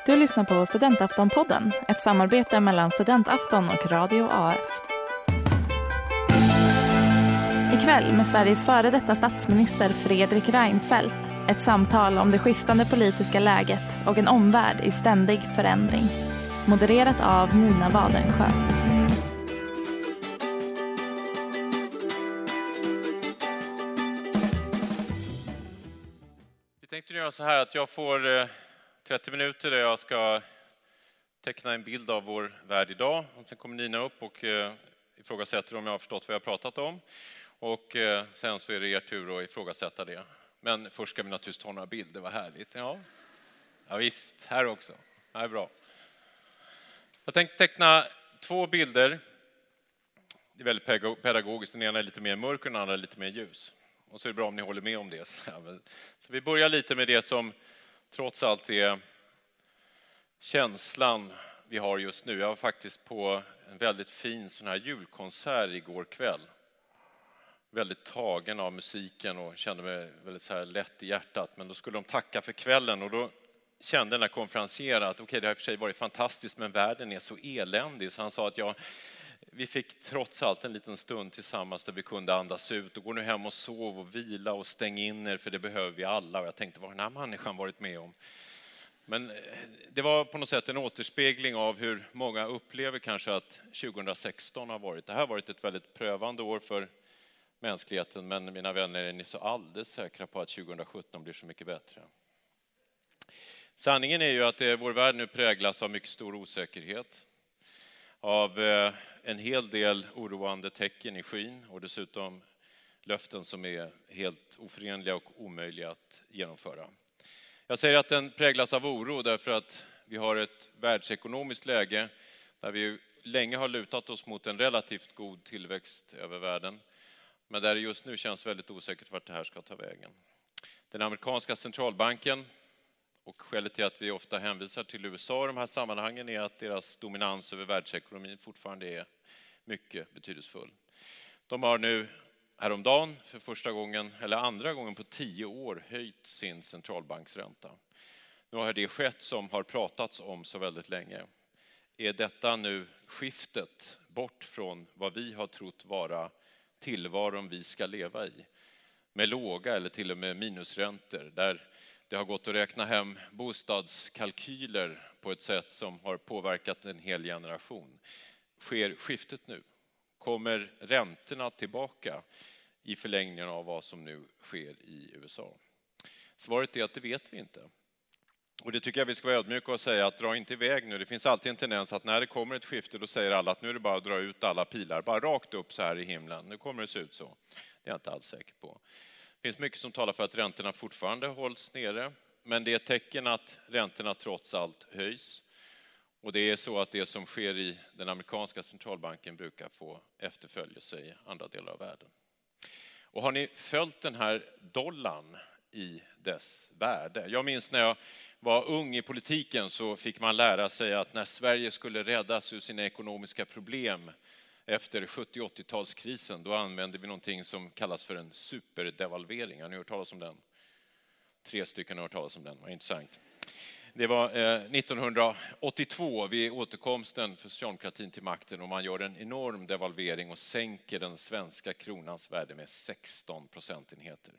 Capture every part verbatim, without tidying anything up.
Du lyssnar på Studentaftonpodden, ett samarbete mellan Studentafton och Radio A F. Ikväll med Sveriges före detta statsminister Fredrik Reinfeldt. Ett samtal om det skiftande politiska läget och en omvärld i ständig förändring. Modererat av Nina Wadensjö. Vi tänkte göra så här att jag får trettio minuter där jag ska teckna en bild av vår värld idag. Och sen kommer Nina upp och ifrågasätter om jag har förstått vad jag har pratat om. Och sen så är det er tur att ifrågasätta det. Men först ska vi naturligtvis ta några bilder, vad härligt. Ja, ja visst, här också. Det är bra. Jag tänkte teckna två bilder. Det är väldigt pedagogiskt. Den ena är lite mer mörk och den andra är lite mer ljus. Och så är det bra om ni håller med om det. Så vi börjar lite med det som trots allt är känslan vi har just nu. Jag var faktiskt på en väldigt fin sån här julkonsert igår kväll. Väldigt tagen av musiken och kände mig väldigt så här lätt i hjärtat. Men då skulle de tacka för kvällen och då kände den här konferensieren att okej, okay, det har i och för sig varit fantastiskt men världen är så eländig. Så han sa att ja, vi fick trots allt en liten stund tillsammans där vi kunde andas ut. Och gå nu hem och sov och vila och stäng in er för det behöver vi alla. Och jag tänkte, vad har den här människan varit med om? Men det var på något sätt en återspegling av hur många upplever kanske att tjugohundrasexton har varit. Det här har varit ett väldigt prövande år för mänskligheten, men mina vänner, är ni så alldeles säkra på att tjugohundrasjutton blir så mycket bättre? Sanningen är ju att det, vår värld nu präglas av mycket stor osäkerhet, av eh, en hel del oroande tecken i skyn och dessutom löften som är helt oförenliga och omöjliga att genomföra. Jag säger att den präglas av oro därför att vi har ett världsekonomiskt läge där vi länge har lutat oss mot en relativt god tillväxt över världen. Men där det just nu känns väldigt osäkert vart det här ska ta vägen. Den amerikanska centralbanken, och skälet till att vi ofta hänvisar till U S A i de här sammanhangen är att deras dominans över världsekonomin fortfarande är mycket betydelsefull. De har nu häromdagen för första gången, eller andra gången på tio år, höjt sin centralbanksränta. Nu har det skett som har pratats om så väldigt länge. Är detta nu skiftet bort från vad vi har trott vara tillvaron vi ska leva i, med låga eller till och med minusräntor, där det har gått att räkna hem bostadskalkyler på ett sätt som har påverkat en hel generation? Sker skiftet nu? Kommer räntorna tillbaka i förlängningen av vad som nu sker i U S A? Svaret är att det vet vi inte. Och det tycker jag vi ska vara ödmjuka och säga att dra inte iväg nu. Det finns alltid en tendens att när det kommer ett skifte då säger alla att nu är det bara att dra ut alla pilar, bara rakt upp så här i himlen. Nu kommer det se ut så. Det är jag inte alls säker på. Det finns mycket som talar för att räntorna fortfarande hålls nere. Men det är ett tecken att räntorna trots allt höjs. Och det är så att det som sker i den amerikanska centralbanken brukar få efterföljelse i andra delar av världen. Och har ni följt den här dollarn i dess värde? Jag minns när jag var ung i politiken så fick man lära sig att när Sverige skulle räddas ur sina ekonomiska problem efter sjuttio- och åttiotalskrisen, då använde vi någonting som kallas för en superdevalvering. Har ni hört talas om den? Tre stycken har hört talas om den, vad intressant. Det var eh, nittonhundraåttiotvå vid återkomsten för socialdemokratin till makten och man gör en enorm devalvering och sänker den svenska kronans värde med sexton procentenheter.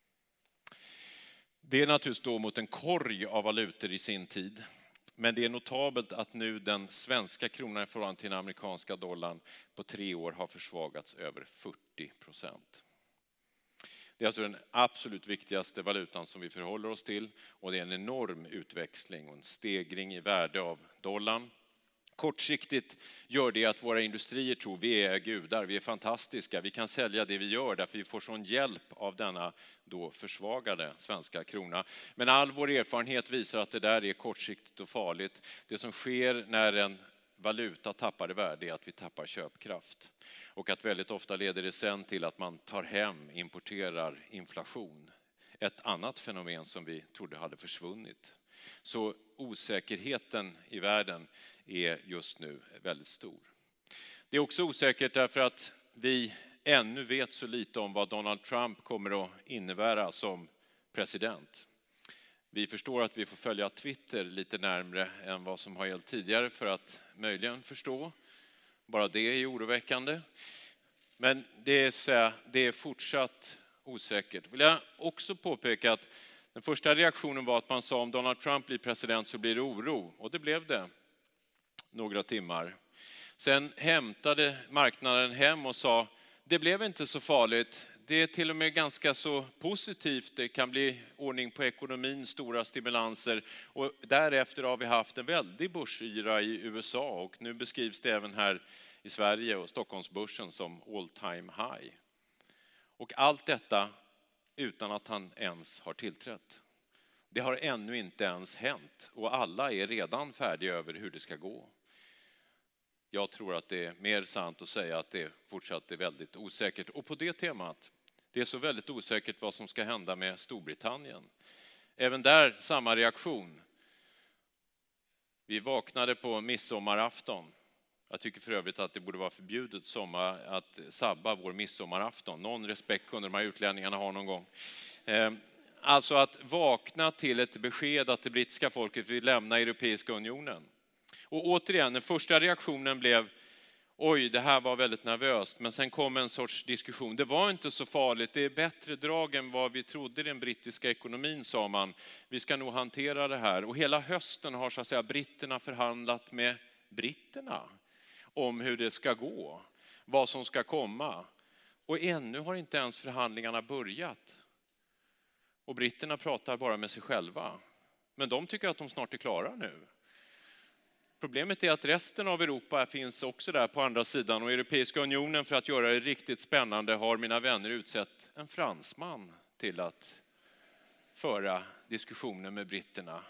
Det är naturligtvis då mot en korg av valutor i sin tid. Men det är notabelt att nu den svenska kronan i förhållande till den amerikanska dollarn på tre år har försvagats över fyrtio procent. Det är alltså den absolut viktigaste valutan som vi förhåller oss till och det är en enorm utväxling och en stegring i värde av dollarn. Kortsiktigt gör det att våra industrier tror vi är gudar, vi är fantastiska, vi kan sälja det vi gör därför vi får sån hjälp av denna då försvagade svenska krona. Men all vår erfarenhet visar att det där är kortsiktigt och farligt. Det som sker när en valuta tappar i värde är att vi tappar köpkraft. Och att väldigt ofta leder det sen till att man tar hem, importerar inflation. Ett annat fenomen som vi trodde hade försvunnit. Så osäkerheten i världen är just nu väldigt stor. Det är också osäkert därför att vi ännu vet så lite om vad Donald Trump kommer att innebära som president. Vi förstår att vi får följa Twitter lite närmare än vad som har gällt tidigare för att möjligen förstå. Bara det är oroväckande. Men det är, så, det är fortsatt osäkert. Vill jag också påpeka att den första reaktionen var att man sa om Donald Trump blir president så blir det oro. Och det blev det några timmar. Sen hämtade marknaden hem och sa det blev inte så farligt. Det är till och med ganska så positivt. Det kan bli ordning på ekonomin, stora stimulanser. Och därefter har vi haft en väldig börsyra i U S A. Och nu beskrivs det även här i Sverige och Stockholmsbörsen som all time high. Och allt detta utan att han ens har tillträtt. Det har ännu inte ens hänt. Och alla är redan färdiga över hur det ska gå. Jag tror att det är mer sant att säga att det fortsatt är väldigt osäkert. Och på det temat, det är så väldigt osäkert vad som ska hända med Storbritannien. Även där samma reaktion. Vi vaknade på midsommarafton. Jag tycker för övrigt att det borde vara förbjudet sommar att sabba vår midsommarafton. Någon respekt kunde de här utlänningarna ha någon gång. Alltså att vakna till ett besked att det brittiska folket vill lämna Europeiska unionen. Och återigen, den första reaktionen blev oj, det här var väldigt nervöst. Men sen kom en sorts diskussion. Det var inte så farligt. Det är bättre drag än vad vi trodde i den brittiska ekonomin, sa man. Vi ska nog hantera det här. Och hela hösten har så att säga britterna förhandlat med britterna om hur det ska gå. Vad som ska komma. Och ännu har inte ens förhandlingarna börjat. Och britterna pratar bara med sig själva. Men de tycker att de snart är klara nu. Problemet är att resten av Europa finns också där på andra sidan. Och Europeiska unionen, för att göra det riktigt spännande, har mina vänner utsett en fransman till att föra diskussioner med britterna.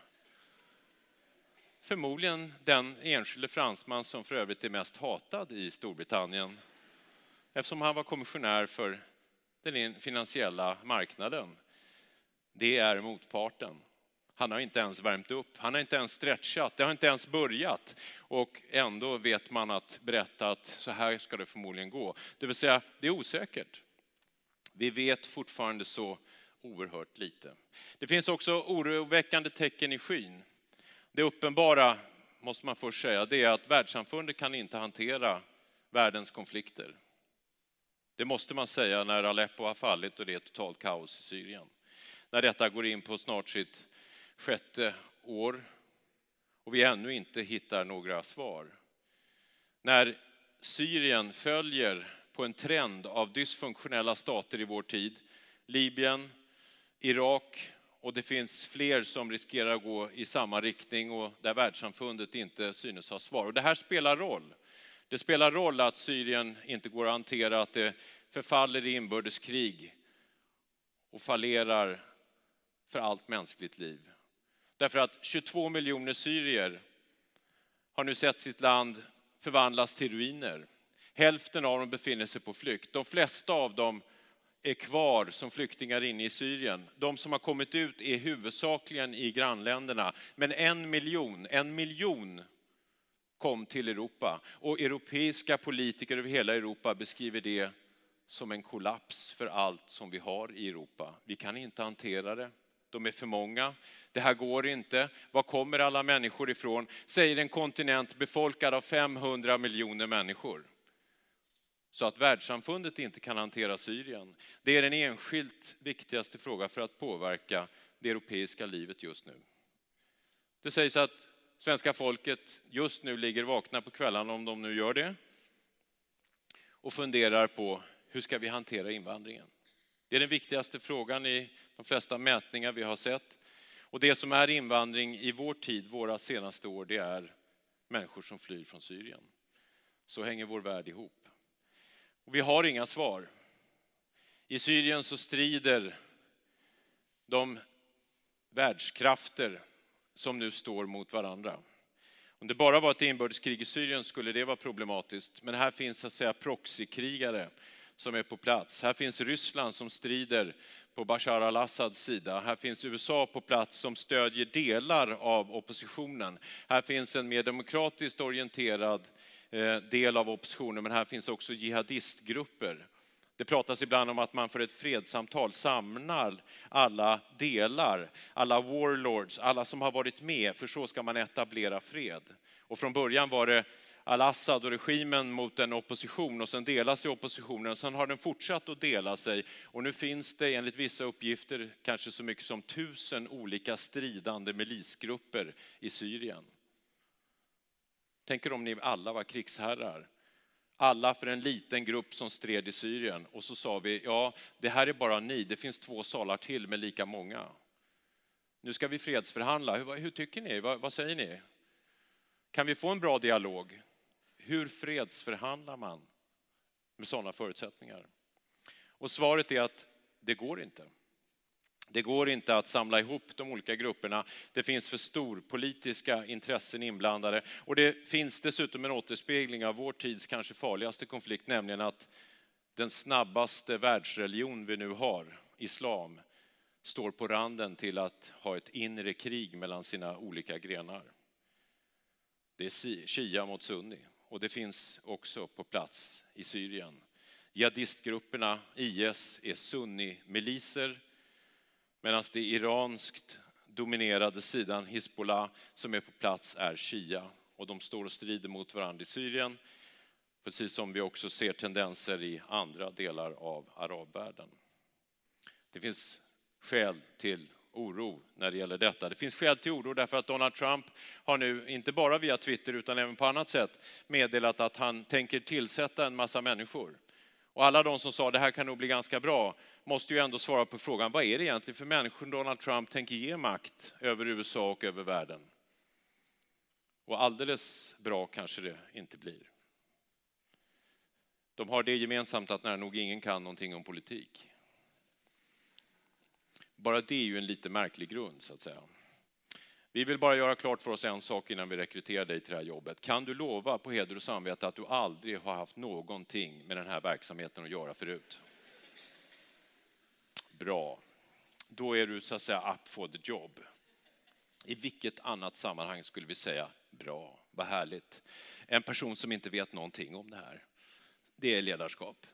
Förmodligen den enskilde fransman som för övrigt är mest hatad i Storbritannien. Eftersom han var kommissionär för den finansiella marknaden. Det är motparten. Han har inte ens värmt upp, han har inte ens stretchat, det har inte ens börjat. Och ändå vet man att berätta att så här ska det förmodligen gå. Det vill säga, det är osäkert. Vi vet fortfarande så oerhört lite. Det finns också oroväckande tecken i skyn. Det uppenbara, måste man först säga, det är att världssamfundet kan inte hantera världens konflikter. Det måste man säga när Aleppo har fallit och det är totalt kaos i Syrien. När detta går in på snart sitt sjätte år och vi ännu inte hittar några svar. När Syrien följer på en trend av dysfunktionella stater i vår tid, Libyen, Irak, och det finns fler som riskerar att gå i samma riktning och där världssamfundet inte synes ha svar. Och det här spelar roll. Det spelar roll att Syrien inte går att hantera, att det förfaller i inbördeskrig och fallerar för allt mänskligt liv. Därför att tjugotvå miljoner syrier har nu sett sitt land förvandlas till ruiner. Hälften av dem befinner sig på flykt. De flesta av dem är kvar som flyktingar inne i Syrien. De som har kommit ut är huvudsakligen i grannländerna. Men en miljon, en miljon kom till Europa. Och europeiska politiker över hela Europa beskriver det som en kollaps för allt som vi har i Europa. Vi kan inte hantera det. De är för många. Det här går inte. Var kommer alla människor ifrån? Säger en kontinent befolkad av femhundra miljoner människor. Så att världssamfundet inte kan hantera Syrien. Det är den enskilt viktigaste frågan för att påverka det europeiska livet just nu. Det sägs att svenska folket just nu ligger vakna på kvällarna, om de nu gör det, och funderar på hur ska vi hantera invandringen. Det är den viktigaste frågan i de flesta mätningar vi har sett. Och det som är invandring i vår tid, våra senaste år, det är människor som flyr från Syrien. Så hänger vår värld ihop. Och vi har inga svar. I Syrien så strider de världskrafter som nu står mot varandra. Om det bara var ett inbördeskrig i Syrien skulle det vara problematiskt. Men här finns så att säga proxykrigare som är på plats. Här finns Ryssland som strider på Bashar al-Assads sida. Här finns U S A på plats som stödjer delar av oppositionen. Här finns en mer demokratiskt orienterad del av oppositionen, men här finns också jihadistgrupper. Det pratas ibland om att man för ett fredssamtal samlar alla delar, alla warlords, alla som har varit med, för så ska man etablera fred. Och från början var det al-Assad och regimen mot en opposition, och sen delas sig oppositionen, sen har den fortsatt att dela sig, och nu finns det enligt vissa uppgifter kanske så mycket som tusen olika stridande milisgrupper i Syrien. Tänk er om ni alla var krigsherrar, alla för en liten grupp som stred i Syrien, och så sa vi, ja, det här är bara ni, det finns två salar till med lika många. Nu ska vi fredsförhandla, hur, hur tycker ni, vad, vad säger ni? Kan vi få en bra dialog? Hur fredsförhandlar man med sådana förutsättningar? Och svaret är att det går inte. Det går inte att samla ihop de olika grupperna. Det finns för stor politiska intressen inblandade. Och det finns dessutom en återspegling av vår tids kanske farligaste konflikt, nämligen att den snabbaste världsreligion vi nu har, islam, står på randen till att ha ett inre krig mellan sina olika grenar. Det är Shia mot Sunni, och det finns också på plats i Syrien. Jihadistgrupperna I S är sunni-miliser, medan det iranskt dominerade sidan Hizbollah som är på plats är Shia. Och de står och strider mot varandra i Syrien, precis som vi också ser tendenser i andra delar av arabvärlden. Det finns skäl till oro när det gäller detta. Det finns skäl till oro därför att Donald Trump har nu, inte bara via Twitter utan även på annat sätt, meddelat att han tänker tillsätta en massa människor. Och alla de som sa det här kan nog bli ganska bra måste ju ändå svara på frågan, vad är det egentligen för människor Donald Trump tänker ge makt över U S A och över världen? Och alldeles bra kanske det inte blir. De har det gemensamt att när nog ingen kan någonting om politik. Bara det är ju en lite märklig grund, så att säga. Vi vill bara göra klart för oss en sak innan vi rekryterar dig till det här jobbet. Kan du lova på heder och samvete att du aldrig har haft någonting med den här verksamheten att göra förut? Bra. Då är du så att säga up for the job. I vilket annat sammanhang skulle vi säga bra, vad härligt. En person som inte vet någonting om det här. Det är ledarskap.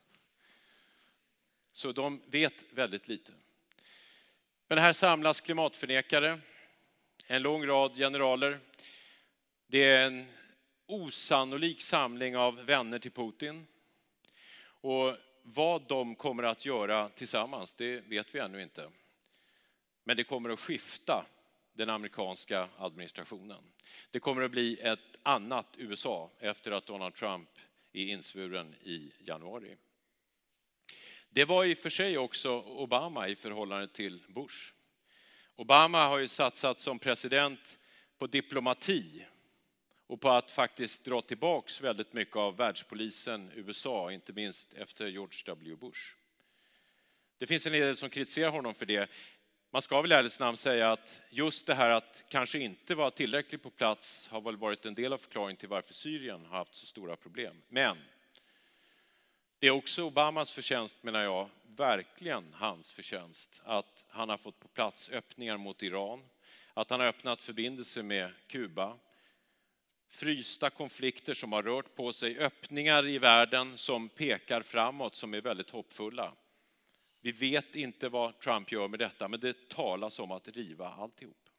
Så de vet väldigt lite. Men här samlas klimatförnekare, en lång rad generaler. Det är en osannolik samling av vänner till Putin. Och vad de kommer att göra tillsammans, det vet vi ännu inte. Men det kommer att skifta den amerikanska administrationen. Det kommer att bli ett annat U S A efter att Donald Trump är insvuren i januari. Det var i och för sig också Obama i förhållande till Bush. Obama har ju satsat som president på diplomati och på att faktiskt dra tillbaks väldigt mycket av världspolisen U S A, inte minst efter George W. Bush. Det finns en del som kritiserar honom för det. Man ska väl i ärlighetens namn säga att just det här att kanske inte vara tillräckligt på plats har väl varit en del av förklaringen till varför Syrien har haft så stora problem. Men det är också Obamas förtjänst, menar jag, verkligen hans förtjänst, att han har fått på plats öppningar mot Iran, att han har öppnat förbindelser med Kuba, frysta konflikter som har rört på sig, öppningar i världen som pekar framåt, som är väldigt hoppfulla. Vi vet inte vad Trump gör med detta, men det talas om att riva alltihop.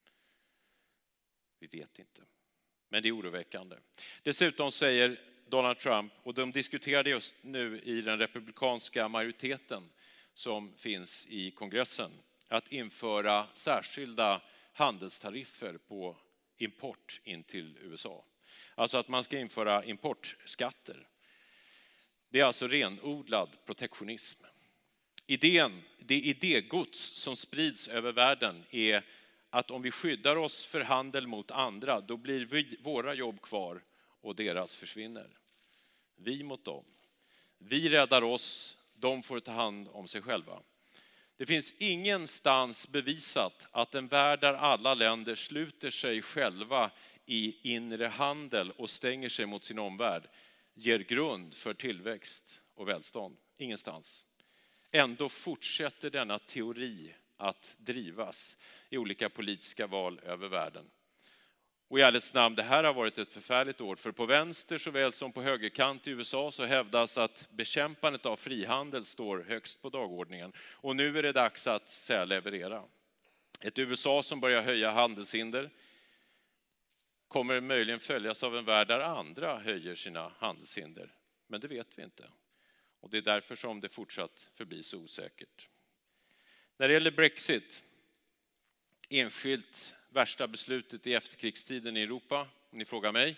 Vi vet inte, men det är oroväckande. Dessutom säger Donald Trump, och de diskuterade just nu i den republikanska majoriteten som finns i kongressen, att införa särskilda handelstariffer på import in till U S A. Alltså att man ska införa importskatter. Det är alltså renodlad protektionism. Idén, det idégods som sprids över världen är att om vi skyddar oss för handel mot andra, då blir vi, våra jobb kvar och deras försvinner. Vi mot dem. Vi räddar oss, de får ta hand om sig själva. Det finns ingenstans bevisat att en värld där alla länder sluter sig själva i inre handel och stänger sig mot sin omvärld ger grund för tillväxt och välstånd. Ingenstans. Ändå fortsätter denna teori att drivas i olika politiska val över världen. Och i ärlighetens namn, det här har varit ett förfärligt år, för på vänster såväl som på högerkant i U S A så hävdas att bekämpandet av frihandel står högst på dagordningen. Och nu är det dags att säga leverera. Ett U S A som börjar höja handelshinder kommer möjligen följas av en värld där andra höjer sina handelshinder. Men det vet vi inte. Och det är därför som det fortsatt förblir så osäkert. När det gäller Brexit, enskilt värsta beslutet i efterkrigstiden i Europa, om ni frågar mig,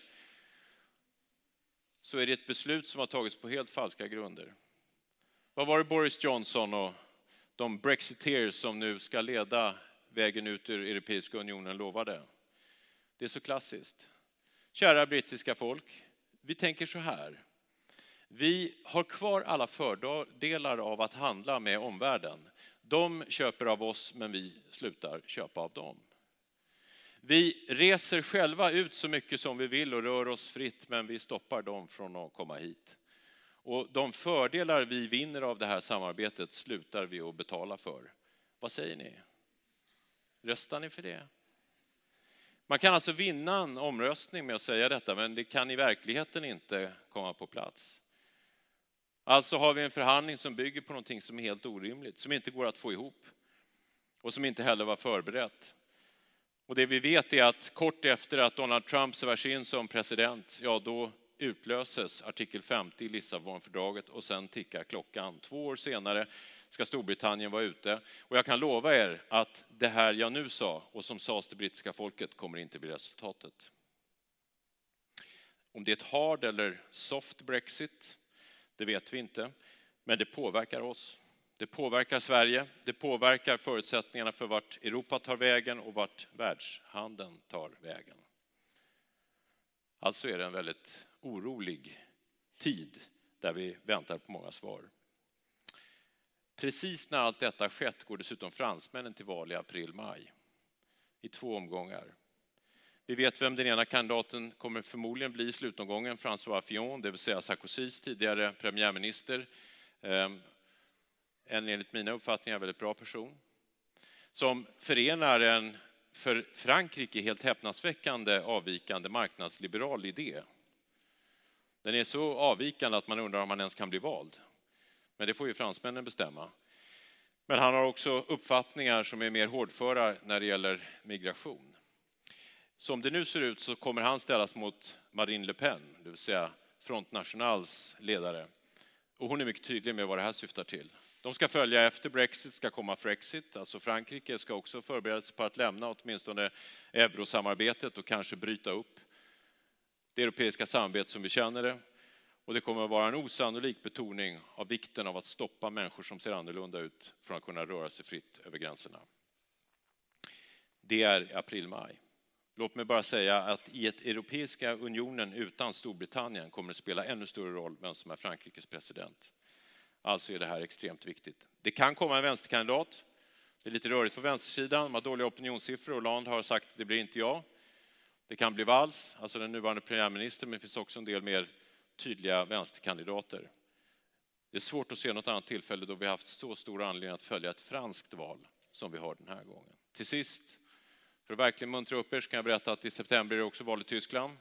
så är det ett beslut som har tagits på helt falska grunder. Vad var det Boris Johnson och de brexiteers som nu ska leda vägen ut ur Europeiska unionen lovade? Det är så klassiskt. Kära brittiska folk, vi tänker så här. Vi har kvar alla fördelar av att handla med omvärlden. De köper av oss, men vi slutar köpa av dem. Vi reser själva ut så mycket som vi vill och rör oss fritt, men vi stoppar dem från att komma hit. Och de fördelar vi vinner av det här samarbetet slutar vi att betala för. Vad säger ni? Röstar ni för det? Man kan alltså vinna en omröstning med att säga detta, men det kan i verkligheten inte komma på plats. Alltså har vi en förhandling som bygger på någonting som är helt orimligt, som inte går att få ihop och som inte heller var förberett. Och det vi vet är att kort efter att Donald Trump svärs in som president, ja då utlöses artikel femtio i Lissabonfördraget och sen tickar klockan. Två år senare ska Storbritannien vara ute. Och jag kan lova er att det här jag nu sa och som sades till brittiska folket kommer inte bli resultatet. Om det är ett hard eller soft Brexit, det vet vi inte. Men det påverkar oss. Det påverkar Sverige. Det påverkar förutsättningarna för vart Europa tar vägen och vart världshandeln tar vägen. Alltså är det en väldigt orolig tid där vi väntar på många svar. Precis när allt detta skett går dessutom fransmännen till val i april-maj. I två omgångar. Vi vet vem den ena kandidaten kommer förmodligen bli i slutomgången, François Fillon, det vill säga Sarkozys tidigare premiärminister. En enligt mina uppfattningar väldigt bra person. Som förenar en för Frankrike helt häpnadsväckande avvikande marknadsliberal idé. Den är så avvikande att man undrar om han ens kan bli vald. Men det får ju fransmännen bestämma. Men han har också uppfattningar som är mer hårdföra när det gäller migration. Som det nu ser ut så kommer han ställas mot Marine Le Pen, det vill säga Front Nationals ledare. Och hon är mycket tydlig med vad det här syftar till. De ska följa efter Brexit, ska komma Frexit. Alltså Frankrike ska också förbereda sig på att lämna åtminstone eurosamarbetet och kanske bryta upp det europeiska samarbetet som vi känner det. Och det kommer att vara en osannolik betoning av vikten av att stoppa människor som ser annorlunda ut från att kunna röra sig fritt över gränserna. Det är i april-maj. Låt mig bara säga att i ett Europeiska unionen utan Storbritannien kommer det spela ännu större roll vem som är Frankrikes president. Alltså är det här extremt viktigt. Det kan komma en vänsterkandidat. Det är lite rörigt på vänstersidan. De har dåliga opinionssiffror. Hollande har sagt att det blir inte jag. Det kan bli Valls, alltså den nuvarande premiärministern, men det finns också en del mer tydliga vänsterkandidater. Det är svårt att se något annat tillfälle då vi har haft så stor anledning att följa ett franskt val som vi har den här gången. Till sist, för att verkligen muntra upp er så kan jag berätta att i september är det också val i Tyskland.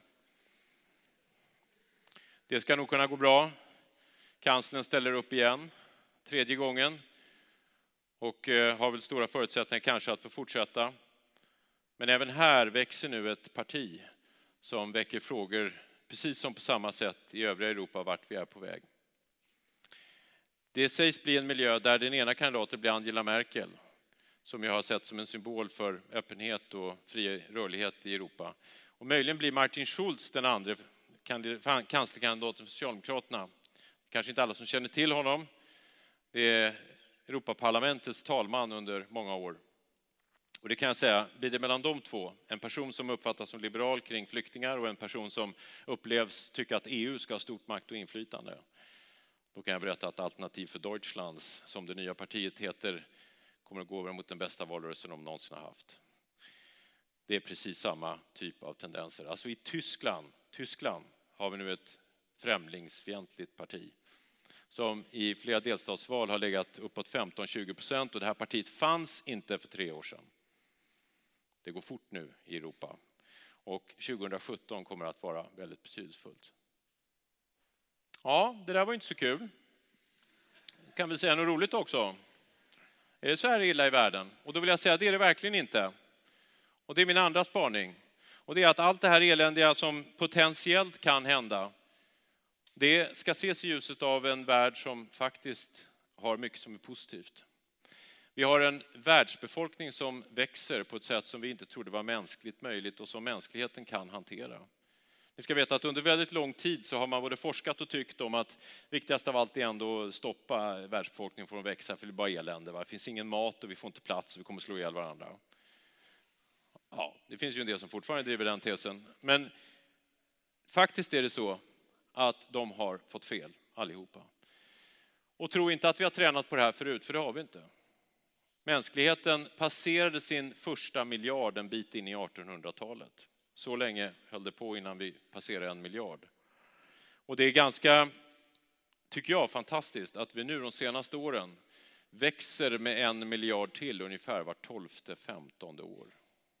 Det ska nog kunna gå bra. Kanslern ställer upp igen, tredje gången. Och har väl stora förutsättningar kanske att få fortsätta. Men även här växer nu ett parti som väcker frågor precis som på samma sätt i övriga Europa vart vi är på väg. Det sägs bli en miljö där den ena kandidaten blir Angela Merkel, som jag har sett som en symbol för öppenhet och fri rörlighet i Europa. Och möjligen blir Martin Schulz den andra kanslerkandidaten för Socialdemokraterna. Kanske inte alla som känner till honom. Det är Europaparlamentets talman under många år. Och det kan jag säga, blir det mellan de två, en person som uppfattas som liberal kring flyktingar och en person som upplevs tycka att E U ska ha stort makt och inflytande. Då kan jag berätta att Alternativ för Deutschland, som det nya partiet heter, kommer att gå över mot den bästa valrörelsen de någonsin har haft. Det är precis samma typ av tendenser. Alltså i Tyskland, Tyskland har vi nu ett främlingsfientligt parti som i flera delstatsval har legat uppåt femton till tjugo procent, och det här partiet fanns inte för tre år sedan. Det går fort nu i Europa. Och tjugohundrasjutton kommer att vara väldigt betydelsefullt. Ja, det där var inte så kul. Kan vi säga något roligt också? Är det så här illa i världen? Och då vill jag säga att det är det verkligen inte. Och det är min andra spaning. Och det är att allt det här eländiga som potentiellt kan hända, det ska ses i ljuset av en värld som faktiskt har mycket som är positivt. Vi har en världsbefolkning som växer på ett sätt som vi inte trodde var mänskligt möjligt och som mänskligheten kan hantera. Ni ska veta att under väldigt lång tid så har man både forskat och tyckt om att viktigast av allt är ändå att stoppa världsbefolkningen från att växa, för det är bara elände. Va? Det finns ingen mat och vi får inte plats och vi kommer slå ihjäl varandra. Ja, det finns ju en del som fortfarande driver den tesen. Men faktiskt är det så att de har fått fel allihopa. Och tro inte att vi har tränat på det här förut, för det har vi inte. Mänskligheten passerade sin första miljard en bit in i artonhundratalet. Så länge höll det på innan vi passerade en miljard. Och det är ganska, tycker jag, fantastiskt att vi nu de senaste åren växer med en miljard till ungefär var tolfte, femtonde år.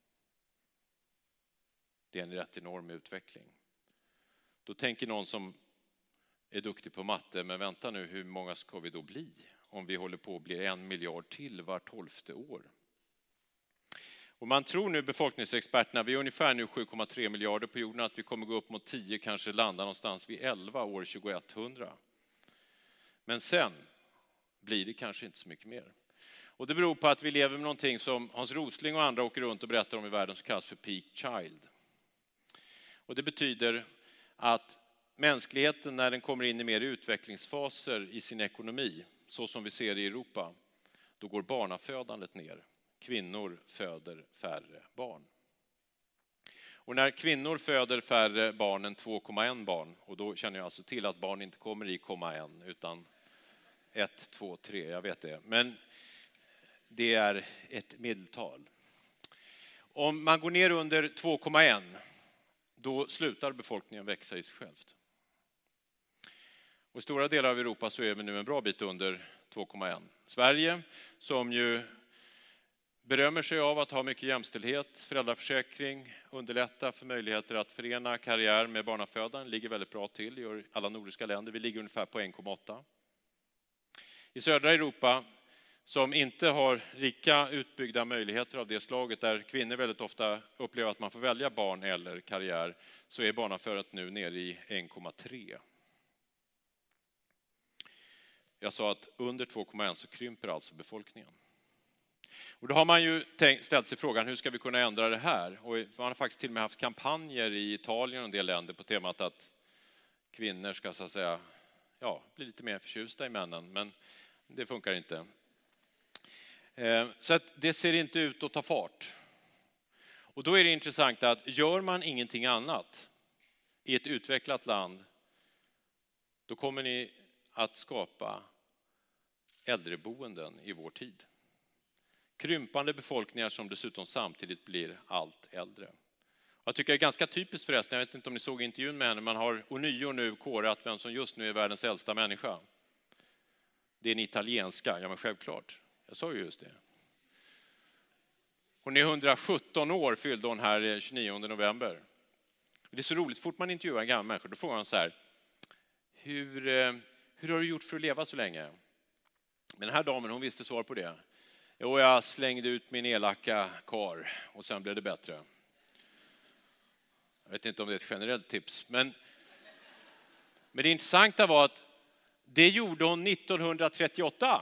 Det är en rätt enorm utveckling. Då tänker någon som är duktig på matte, men vänta nu, hur många ska vi då bli om vi håller på att bli en miljard till var tolfte år? Och man tror nu, befolkningsexperterna, vi är ungefär nu sju komma tre miljarder på jorden, att vi kommer gå upp mot tio, kanske landa någonstans vid elva år tjugohundra. Men sen blir det kanske inte så mycket mer. Och det beror på att vi lever med någonting som Hans Rosling och andra åker runt och berättar om i världen som kallas för peak child. Och det betyder att mänskligheten, när den kommer in i mer utvecklingsfaser i sin ekonomi, så som vi ser i Europa, då går barnafödandet ner. Kvinnor föder färre barn. Och när kvinnor föder färre barn än två komma ett barn, och då känner jag alltså till att barn inte kommer i komma en utan ett, två, tre, jag vet det. Men det är ett medeltal. Om man går ner under två komma ett, då slutar befolkningen växa i sig självt. Och i stora delar av Europa så är vi nu en bra bit under två komma ett. Sverige, som ju berömmer sig av att ha mycket jämställdhet, föräldraförsäkring, underlätta för möjligheter att förena karriär med barnafödan, ligger väldigt bra till i alla nordiska länder. Vi ligger ungefär på en komma åtta. I södra Europa, som inte har rika utbyggda möjligheter av det slaget, där kvinnor väldigt ofta upplever att man får välja barn eller karriär, så är barnafödandet nu nere i en komma tre. Jag sa att under två komma ett så krymper alltså befolkningen. Och då har man ju tänkt, ställt sig frågan, hur ska vi kunna ändra det här? Och man har faktiskt till och med haft kampanjer i Italien och en del länder på temat att kvinnor ska så att säga, ja, bli lite mer förtjusta i männen, men det funkar inte. Så att det ser inte ut att ta fart. Och då är det intressant att gör man ingenting annat i ett utvecklat land, då kommer ni att skapa äldreboenden i vår tid. Krympande befolkningar som dessutom samtidigt blir allt äldre. Jag tycker det är ganska typiskt förresten, jag vet inte om ni såg intervjun med henne, man har ånyo nu korat vem som just nu är världens äldsta människa. Det är en italienska, ja men självklart. Jag sa ju just det. Hon är hundrasjutton år, fyllde hon här tjugonionde november. Det är så roligt, fort man intervjuar en gammal människa, då frågar man så här, hur, hur har du gjort för att leva så länge? Men den här damen, hon visste svar på det. Jo, jag slängde ut min elaka kar och sen blev det bättre. Jag vet inte om det är ett generellt tips, men, men det intressanta var att det gjorde hon nittonhundratrettioåtta.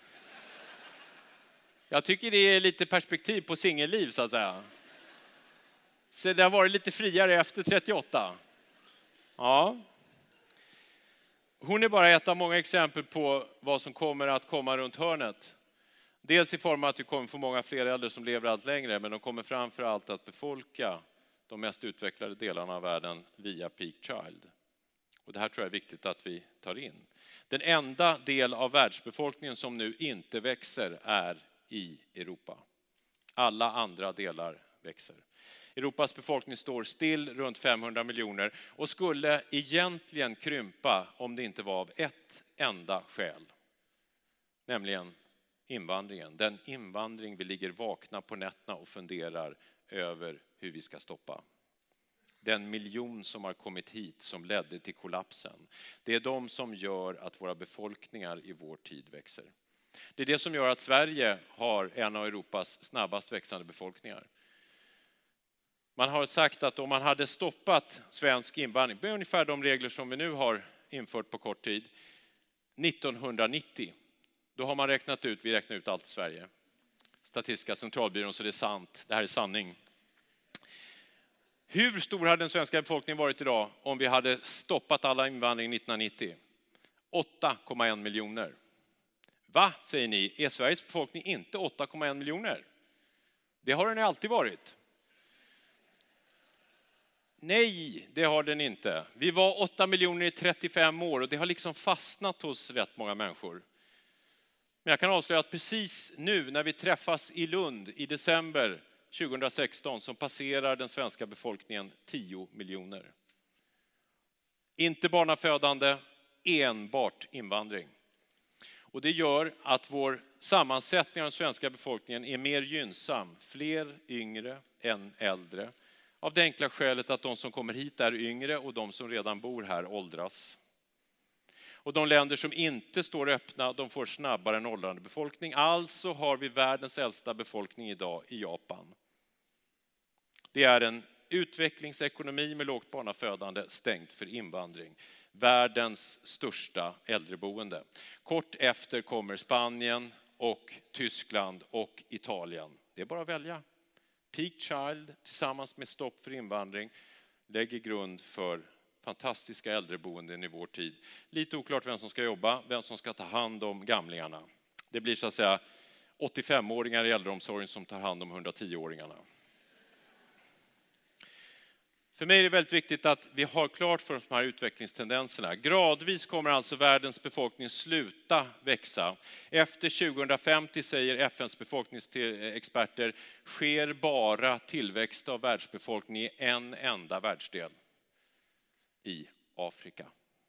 Jag tycker det är lite perspektiv på singelliv så att säga. Så det har varit lite friare efter trettioåtta. Ja. Hon är bara ett av många exempel på vad som kommer att komma runt hörnet. Dels i form av att vi kommer få många fler äldre som lever allt längre, men de kommer framför allt att befolka de mest utvecklade delarna av världen via peak child. Och det här tror jag är viktigt att vi tar in. Den enda del av världsbefolkningen som nu inte växer är i Europa. Alla andra delar växer. Europas befolkning står still runt femhundra miljoner och skulle egentligen krympa om det inte var av ett enda skäl. Nämligen invandringen. Den invandring vi ligger vakna på nätterna och funderar över hur vi ska stoppa. Den miljon som har kommit hit som ledde till kollapsen. Det är de som gör att våra befolkningar i vår tid växer. Det är det som gör att Sverige har en av Europas snabbast växande befolkningar. Man har sagt att om man hade stoppat svensk invandring med ungefär de regler som vi nu har infört på kort tid, nittonhundranittio, då har man räknat ut, vi räknar ut allt i Sverige. Statistiska centralbyrån, så det är sant, det här är sanning. Hur stor hade den svenska befolkningen varit idag om vi hade stoppat alla invandring nittonhundranittio? åtta komma en miljoner. Va, säger ni, är Sveriges befolkning inte åtta komma en miljoner? Det har den alltid varit. Nej, det har den inte. Vi var åtta miljoner i trettiofem år och det har liksom fastnat hos rätt många människor. Men jag kan avslöja att precis nu när vi träffas i Lund i december tjugohundrasexton så passerar den svenska befolkningen tio miljoner. Inte barnafödande, enbart invandring. Och det gör att vår sammansättning av den svenska befolkningen är mer gynnsam. Fler yngre än äldre. Av det enkla skälet att de som kommer hit är yngre och de som redan bor här åldras. Och de länder som inte står öppna, de får snabbare en åldrande befolkning. Alltså har vi världens äldsta befolkning idag i Japan. Det är en utvecklingsekonomi med lågt barnafödande stängt för invandring. Världens största äldreboende. Kort efter kommer Spanien och Tyskland och Italien. Det är bara att välja. Peak Child tillsammans med stopp för invandring lägger grund för fantastiska äldreboenden i vår tid. Lite oklart vem som ska jobba, vem som ska ta hand om gamlingarna. Det blir så att säga åttiofemåringar i äldreomsorgen som tar hand om hundratioåringarna. För mig är det väldigt viktigt att vi har klart för oss de här utvecklingstendenserna. Gradvis kommer alltså världens befolkning sluta växa. Efter tjugohundrafemtio, säger F N:s befolkningsexperter, sker bara tillväxt av världsbefolkning i en enda världsdel. I Afrika.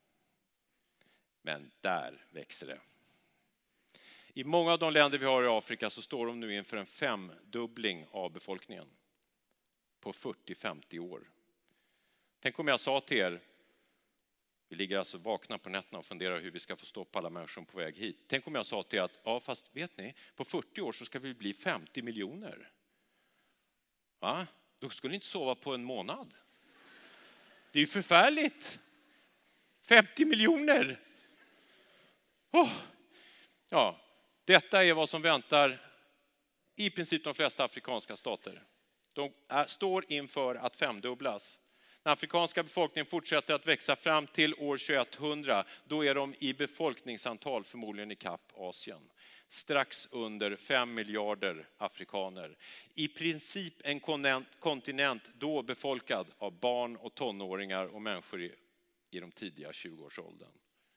Men där växer det. I många av de länder vi har i Afrika så står de nu inför en femdubbling av befolkningen. På fyrtio till femtio år. Tänk om jag sa till er, vi ligger alltså vakna på nätterna och funderar hur vi ska få stopp på alla människor på väg hit. Tänk om jag sa till er att, ja fast vet ni, på fyrtio år så ska vi bli femtio miljoner. Va? Då skulle ni inte sova på en månad. Det är ju förfärligt. femtio miljoner. Oh. Ja, detta är vad som väntar i princip de flesta afrikanska stater. De är, står inför att femdubblas. Den afrikanska befolkningen fortsätter att växa fram till år tjugoetthundra. Då är de i befolkningsantal förmodligen i kapp Asien. Strax under fem miljarder afrikaner. I princip en kontinent då befolkad av barn och tonåringar och människor i, i de tidiga tjugoårsåldern.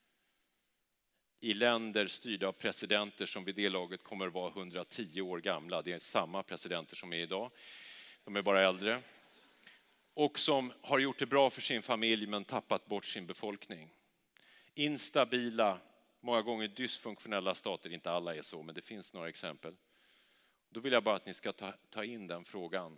I länder styrda av presidenter som vid det laget kommer att vara hundratio år gamla. Det är samma presidenter som är idag. De är bara äldre. Och som har gjort det bra för sin familj men tappat bort sin befolkning. Instabila, många gånger dysfunktionella stater, inte alla är så men det finns några exempel. Då vill jag bara att ni ska ta, ta in den frågan.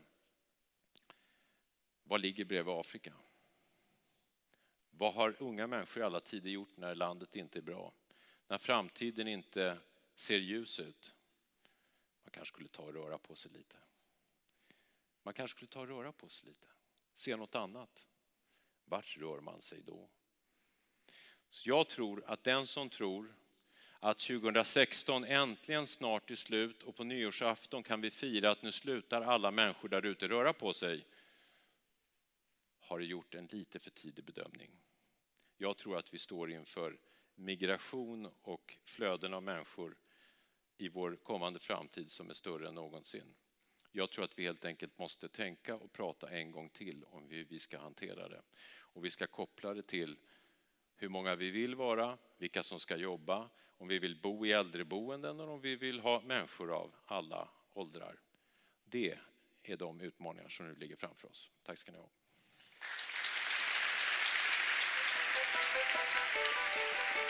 Vad ligger bredvid Afrika? Vad har unga människor i alla tider gjort när landet inte är bra? När framtiden inte ser ljus ut? Man kanske skulle ta och röra på sig lite. Man kanske skulle ta och röra på sig lite. Se något annat. Vart rör man sig då? Så jag tror att den som tror att tjugohundrasexton äntligen snart är slut och på nyårsafton kan vi fira att nu slutar alla människor där ute röra på sig, har gjort en lite för tidig bedömning. Jag tror att vi står inför migration och flöden av människor i vår kommande framtid som är större än någonsin. Jag tror att vi helt enkelt måste tänka och prata en gång till om hur vi ska hantera det. Och vi ska koppla det till hur många vi vill vara, vilka som ska jobba, om vi vill bo i äldreboenden och om vi vill ha människor av alla åldrar. Det är de utmaningar som nu ligger framför oss. Tack ska ni ha.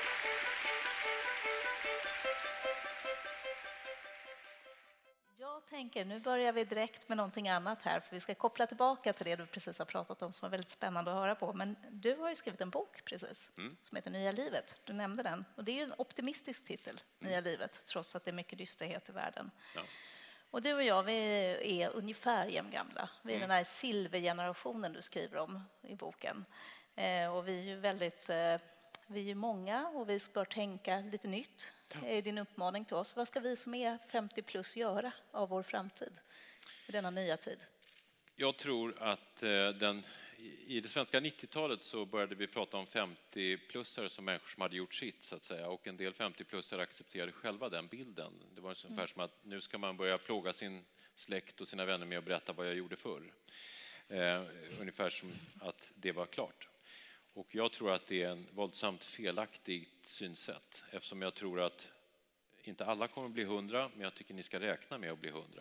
Jag tänker, nu börjar vi direkt med någonting annat här, för vi ska koppla tillbaka till det du precis har pratat om som var väldigt spännande att höra på. Men du har ju skrivit en bok precis mm. som heter Nya livet. Du nämnde den. Och det är ju en optimistisk titel, mm. Nya livet, trots att det är mycket dysterhet i världen. Ja. Och du och jag, vi är ungefär jämngamla. Vi är mm. den här silvergenerationen du skriver om i boken. Eh, och vi är ju väldigt... Eh, Vi är många och vi bör tänka lite nytt. Det är din uppmaning till oss. Vad ska vi som är femtio plus göra av vår framtid i denna nya tid? Jag tror att den, i det svenska nittiotalet så började vi prata om femtio-plussare som människor som hade gjort sitt, så att säga. Och en del femtio-plussare accepterade själva den bilden. Det var ungefär mm. som att nu ska man börja plåga sin släkt och sina vänner med att berätta vad jag gjorde förr. Eh, ungefär som att det var klart. Och jag tror att det är en våldsamt felaktigt synsätt, eftersom jag tror att inte alla kommer att bli hundra, men jag tycker ni ska räkna med att bli hundra.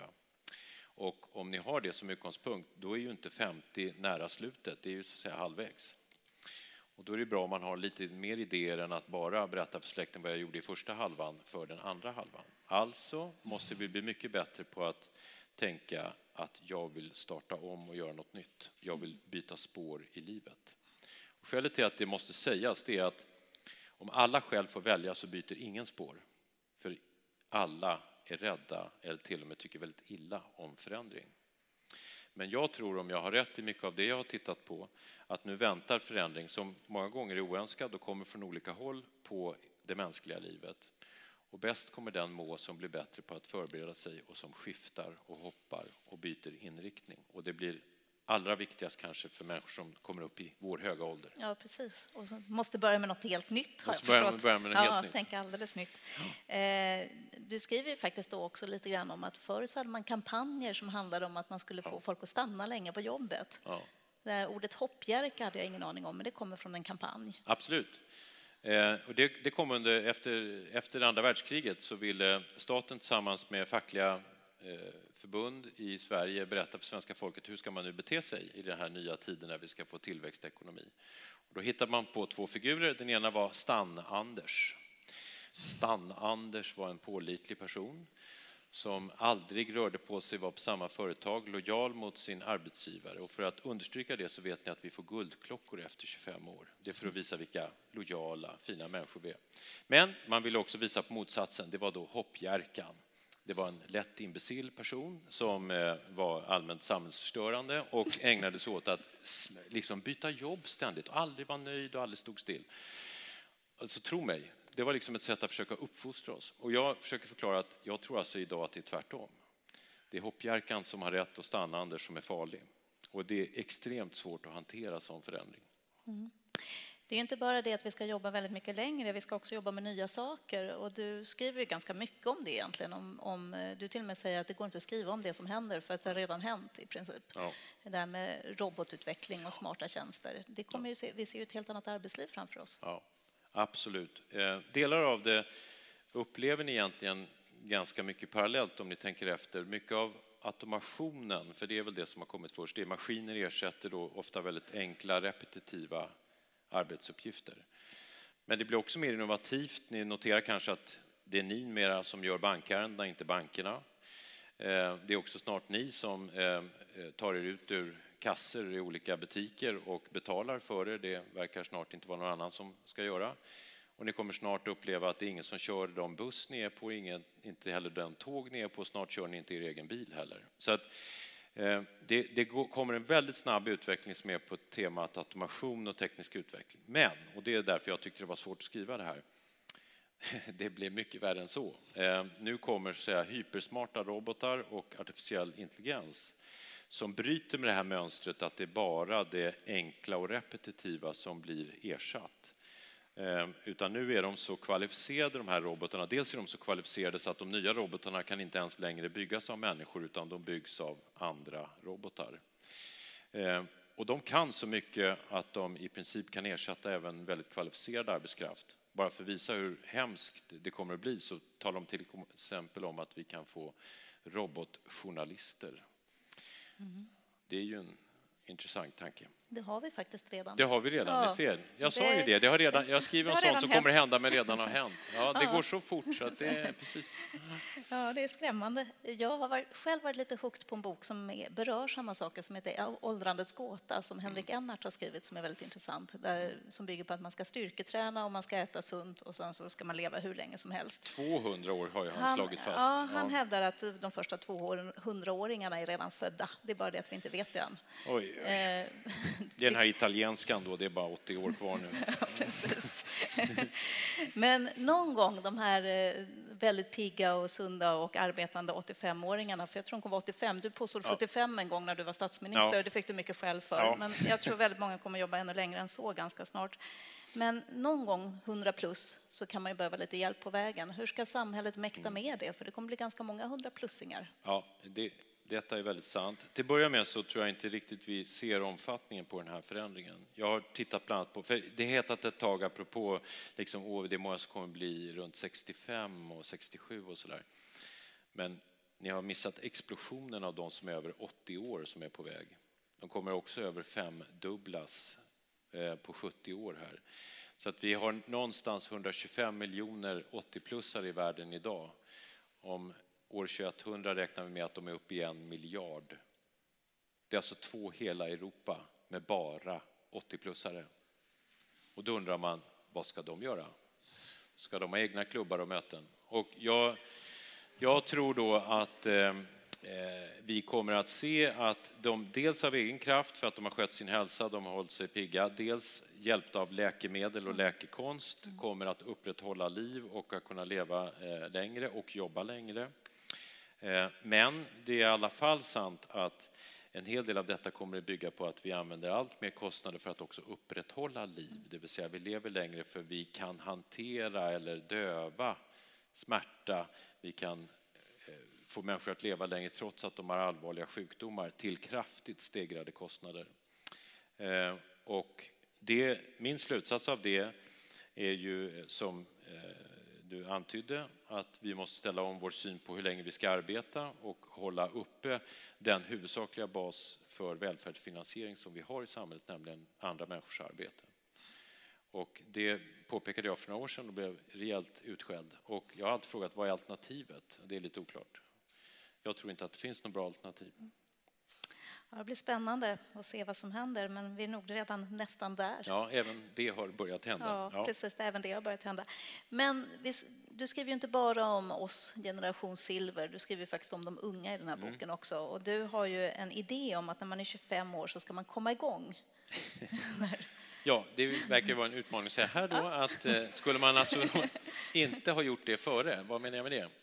Och om ni har det som utgångspunkt, då är ju inte femtio nära slutet, det är ju så att säga halvvägs. Och då är det bra om man har lite mer idéer än att bara berätta för släkten vad jag gjorde i första halvan för den andra halvan. Alltså måste vi bli mycket bättre på att tänka att jag vill starta om och göra något nytt. Jag vill byta spår i livet. Skälet till att det måste sägas det är att om alla själv får välja så byter ingen spår. För alla är rädda eller till och med tycker väldigt illa om förändring. Men jag tror, om jag har rätt i mycket av det jag har tittat på, att nu väntar förändring som många gånger är oönskad och kommer från olika håll på det mänskliga livet. Och bäst kommer den må som blir bättre på att förbereda sig och som skiftar och hoppar och byter inriktning. Och det blir allra viktigast kanske för människor som kommer upp i vår höga ålder. Ja, precis. Och så måste börja med något helt nytt, har jag börja, förstått. Börja med något ja, helt nytt. Tänka alldeles nytt. Ja. Eh, du skriver ju faktiskt då också lite grann om att förr så hade man kampanjer som handlade om att man skulle få ja. folk att stanna länge på jobbet. Ja. Det här ordet hoppjerka hade jag ingen aning om, men det kommer från en kampanj. Absolut. Eh, och det, det kom under, efter, efter andra världskriget så ville staten tillsammans med fackliga eh, förbund i Sverige berätta för svenska folket hur ska man nu bete sig i den här nya tiden när vi ska få tillväxtekonomi. Och då hittade man på två figurer. Den ena var Stann-Anders. Stann-Anders var en pålitlig person som aldrig rörde på sig, var på samma företag, lojal mot sin arbetsgivare. Och för att understryka det så vet ni att vi får guldklockor efter tjugofem år. Det är för att visa vilka lojala, fina människor vi är. Men man ville också visa på motsatsen. Det var då hoppjerkan. Det var en lätt imbecill person som var allmänt samhällsförstörande och ägnade sig åt att liksom byta jobb ständigt. Aldrig var nöjd och aldrig stod still. Alltså tro mig, det var liksom ett sätt att försöka uppfostra oss. Och jag försöker förklara att jag tror alltså idag att det är tvärtom. Det är hoppjerkan som har rätt att stanna, Anders, som är farlig. Och det är extremt svårt att hantera sån förändring. Mm. Det är inte bara det att vi ska jobba väldigt mycket längre, vi ska också jobba med nya saker. Och du skriver ju ganska mycket om det egentligen. Om, om, du till och med säger att det går inte att skriva om det som händer för att det har redan hänt i princip. Ja. Det där med robotutveckling och smarta tjänster. Det kommer ju se, vi ser ju ett helt annat arbetsliv framför oss. Ja, absolut. Eh, delar av det upplever ni egentligen ganska mycket parallellt om ni tänker efter. Mycket av automationen, för det är väl det som har kommit först, det är maskiner ersätter då ofta väldigt enkla, repetitiva arbetsuppgifter. Men det blir också mer innovativt. Ni noterar kanske att det är ni mera som gör bankärendena, inte bankerna. Det är också snart ni som tar er ut ur kasser i olika butiker och betalar för det. Det verkar snart inte vara någon annan som ska göra. Och ni kommer snart uppleva att det är ingen som kör de buss ni är på, ingen, inte heller den tåg ni är på. Snart kör ni inte er egen bil heller. Så att Det, det kommer en väldigt snabb utveckling som är på temat automation och teknisk utveckling. Men, och det är därför jag tyckte det var svårt att skriva det här, det blir mycket värre än så. Nu kommer så att säga, hypersmarta robotar och artificiell intelligens som bryter med det här mönstret att det är bara det enkla och repetitiva som blir ersatt. Utan nu är de så kvalificerade, de här robotarna. Dels är de så kvalificerade så att de nya robotarna kan inte ens längre byggas av människor utan de byggs av andra robotar. Och de kan så mycket att de i princip kan ersätta även väldigt kvalificerad arbetskraft. Bara för att visa hur hemskt det kommer att bli så talar de till exempel om att vi kan få robotjournalister. Mm. Det är ju en intressant tanke. Det har vi faktiskt redan. Det har vi redan, ja. ni ser. Jag sa det, ju det, det har redan, jag skriver om sånt som hänt. kommer hända men redan har hänt. Ja, det ja. går så fort så att det är precis... Ja, det är skrämmande. Jag har varit, själv varit lite hooked på en bok som är, berör samma saker som heter Åldrandets gåta som Henrik Ennart har skrivit som är väldigt intressant. Där, som bygger på att man ska styrketräna och man ska äta sunt och sen så ska man leva hur länge som helst. tvåhundra år har ju han, han slagit fast. Ja, han ja. hävdar att de första tvåhundraåringarna är redan födda. Det är bara det att vi inte vet det än. Oj, oj. Eh, det är den här italienskan då, det är bara åttio år kvar nu. Ja, precis. Men någon gång de här väldigt pigga och sunda och arbetande åttiofemåringarna, för jag tror de kommer vara åttiofem, du påstod ja. sjuttiofem en gång när du var statsminister, ja. det fick du mycket skäll för, ja. men jag tror väldigt många kommer jobba ännu längre än så ganska snart. Men någon gång hundra plus så kan man ju behöva lite hjälp på vägen. Hur ska samhället mäkta med det? För det kommer bli ganska många hundraplussingar. Ja, det Detta är väldigt sant. Till att börja med så tror jag inte riktigt vi ser omfattningen på den här förändringen. Jag har tittat bland annat på, för det hetat ett tag apropå liksom, åh, det är många som kommer bli runt sextiofem och sextiosju och sådär. Men ni har missat explosionen av de som är över åttio år som är på väg. De kommer också över femdubblas eh, på sjuttio år här. Så att vi har någonstans hundratjugofem miljoner åttio-plussare i världen idag. Om år tjugohundra räknar vi med att de är uppe i en miljard. Det är alltså två hela Europa med bara åttio-plussare. Och då undrar man, vad ska de göra? Ska de ha egna klubbar och möten? Och jag, jag tror då att eh, vi kommer att se att de dels av egen kraft för att de har skött sin hälsa, de har hållit sig pigga, dels hjälpt av läkemedel och läkekonst kommer att upprätthålla liv och att kunna leva eh, längre och jobba längre. Men det är i alla fall sant att en hel del av detta kommer att bygga på att vi använder allt mer kostnader för att också upprätthålla liv. Det vill säga vi lever längre för vi kan hantera eller döva smärta. Vi kan få människor att leva längre trots att de har allvarliga sjukdomar till kraftigt stegrade kostnader. Och det, min slutsats av det är ju som du antydde att vi måste ställa om vår syn på hur länge vi ska arbeta och hålla uppe den huvudsakliga bas för välfärdsfinansiering som vi har i samhället, nämligen andra människors arbete. Och det påpekade jag för några år sedan och blev rejält utskälld. Och jag har alltid frågat, vad är alternativet? Det är lite oklart. Jag tror inte att det finns något bra alternativ. Ja, det blir spännande att se vad som händer, men vi är nog redan nästan där. Ja, även det har börjat hända. Ja, ja. precis, även det har börjat hända. Men vi, du skriver ju inte bara om oss, generation silver, du skriver faktiskt om de unga i den här boken mm. också. Och du har ju en idé om att när man är tjugofem år så ska man komma igång. Ja, det verkar vara en utmaning att säga här då, att eh, skulle man alltså inte ha gjort det före, vad menar jag med det?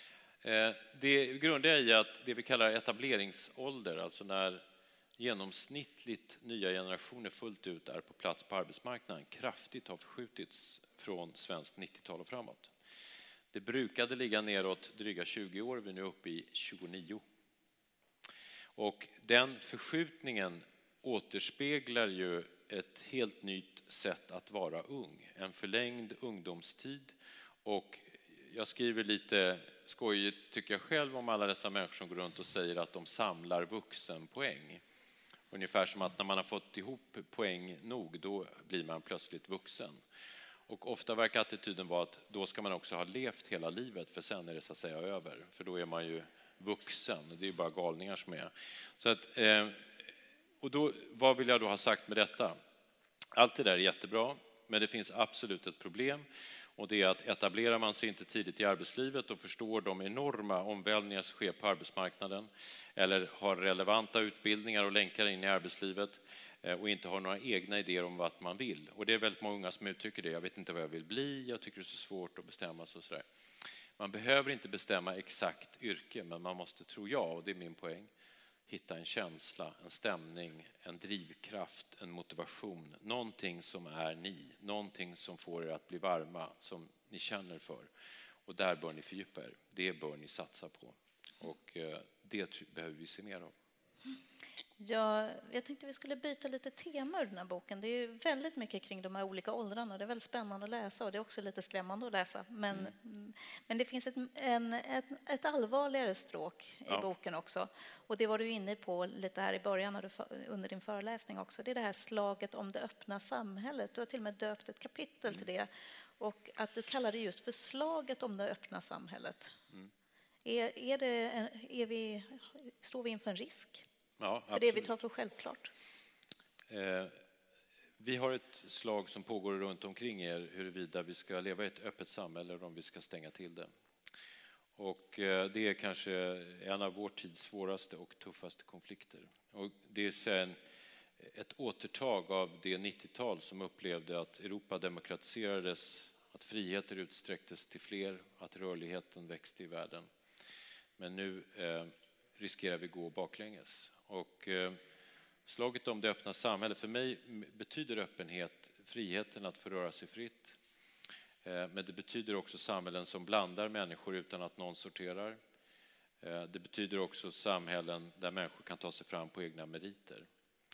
Det grundar i att det vi kallar etableringsålder, alltså när genomsnittligt nya generationer fullt ut är på plats på arbetsmarknaden, kraftigt har förskjutits från svenskt nittiotal och framåt. Det brukade ligga neråt dryga tjugo år, vi är nu uppe i tjugonio. Och den förskjutningen återspeglar ju ett helt nytt sätt att vara ung, en förlängd ungdomstid. Och jag skriver lite skojigt, tycker jag själv, om alla dessa människor som går runt och säger att de samlar vuxenpoäng. Ungefär som att när man har fått ihop poäng nog, då blir man plötsligt vuxen. Och ofta verkar attityden vara att då ska man också ha levt hela livet, för sen är det så att säga över. För då är man ju vuxen, det är ju bara galningar som är. Så att, eh, och då, vad vill jag då ha sagt med detta? Allt det där är jättebra, men det finns absolut ett problem. Och det är att etablerar man sig inte tidigt i arbetslivet och förstår de enorma omvälvningar som sker på arbetsmarknaden eller har relevanta utbildningar och länkar in i arbetslivet och inte har några egna idéer om vad man vill. Och det är väldigt många unga som uttrycker det. Jag vet inte vad jag vill bli, jag tycker det är så svårt att bestämma sig och sådär. Man behöver inte bestämma exakt yrke, men man måste, tror jag, och det är min poäng, hitta en känsla, en stämning, en drivkraft, en motivation. Någonting som är ni, någonting som får er att bli varma, som ni känner för. Och där bör ni fördjupa er, det bör ni satsa på. Och det behöver vi se mer av. Ja, jag tänkte vi skulle byta lite tema ur den här boken. Det är ju väldigt mycket kring de här olika åldrarna. Det är väldigt spännande att läsa och det är också lite skrämmande att läsa. Men, mm. men det finns ett, en, ett, ett allvarligare stråk i ja. boken också. Och det var du inne på lite här i början när du, under din föreläsning också. Det är det här slaget om det öppna samhället. Du har till och med döpt ett kapitel mm. till det. Och att du kallar det just för slaget om det öppna samhället. Mm. Är, är det, är vi, står vi inför en risk? Ja, för det vi tar för självklart. Eh, vi har ett slag som pågår runt omkring er huruvida vi ska leva i ett öppet samhälle eller om vi ska stänga till det. Och eh, det är kanske en av vår tids svåraste och tuffaste konflikter. Och det är sen ett återtag av det nittiotal som upplevde att Europa demokratiserades, att friheter utsträcktes till fler, att rörligheten växte i världen. Men nu eh, riskerar vi gå baklänges. Och eh, slaget om det öppna samhället, för mig betyder öppenhet friheten att få röra sig fritt. Eh, men det betyder också samhällen som blandar människor utan att någon sorterar. Eh, det betyder också samhällen där människor kan ta sig fram på egna meriter.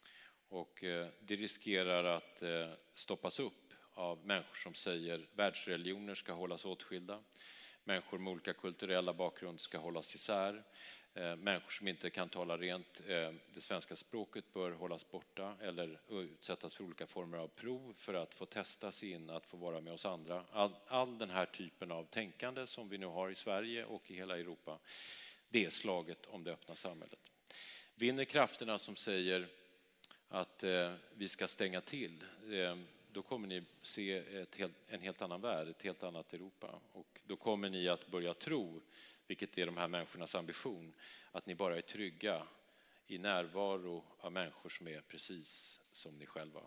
Och eh, det riskerar att eh, stoppas upp av människor som säger världsreligioner ska hållas åtskilda. Människor med olika kulturella bakgrund ska hållas isär. Människor som inte kan tala rent det svenska språket bör hållas borta eller utsättas för olika former av prov för att få testas in, att få vara med oss andra. All, all den här typen av tänkande som vi nu har i Sverige och i hela Europa, det är slaget om det öppna samhället. Vinner krafterna som säger att eh, vi ska stänga till, eh, då kommer ni se ett helt, en helt annan värld, ett helt annat Europa. Och då kommer ni att börja tro, vilket är de här människornas ambition, att ni bara är trygga i närvaro av människor som är precis som ni själva.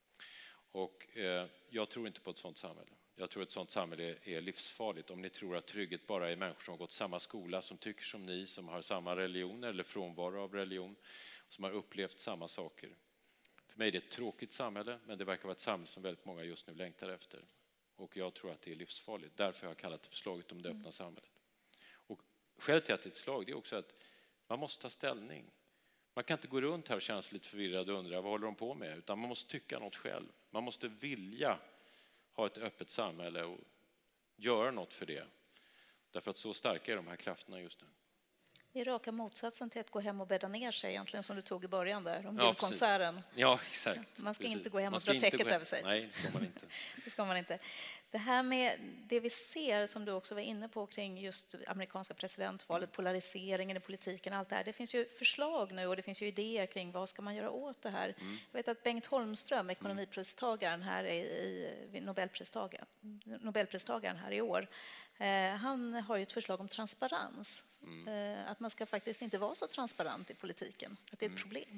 Och eh, jag tror inte på ett sådant samhälle. Jag tror att ett sådant samhälle är livsfarligt. Om ni tror att trygghet bara är människor som har gått samma skola, som tycker som ni, som har samma religion eller frånvaro av religion, som har upplevt samma saker. För mig är det ett tråkigt samhälle, men det verkar vara ett samhälle som väldigt många just nu längtar efter. Och jag tror att det är livsfarligt. Därför har jag kallat det förslaget om det öppna samhället. Och skälet till att det är ett slag, det är också att man måste ta ställning. Man kan inte gå runt här och känna sig lite förvirrad och undra vad håller de på med, utan man måste tycka något själv. Man måste vilja ha ett öppet samhälle och göra något för det. Därför att så starka är de här krafterna just nu. Det är raka motsatsen till att gå hem och bädda ner sig egentligen, som du tog i början där, om julkonserten. Ja, ja, exakt. Man ska precis. inte gå hem och dra täcket över sig. Nej, det ska man inte. Det ska man inte. Det här med det vi ser, som du också var inne på kring just amerikanska presidentvalet, polariseringen i politiken, allt det här. Det finns ju förslag nu och det finns ju idéer kring vad ska man göra åt det här. Mm. Jag vet att Bengt Holmström, ekonomipristagaren här i Nobelpristagaren, Nobelpristagaren här i år, han har ju ett förslag om transparens. Mm. Att man ska faktiskt inte vara så transparent i politiken. Att det är ett problem.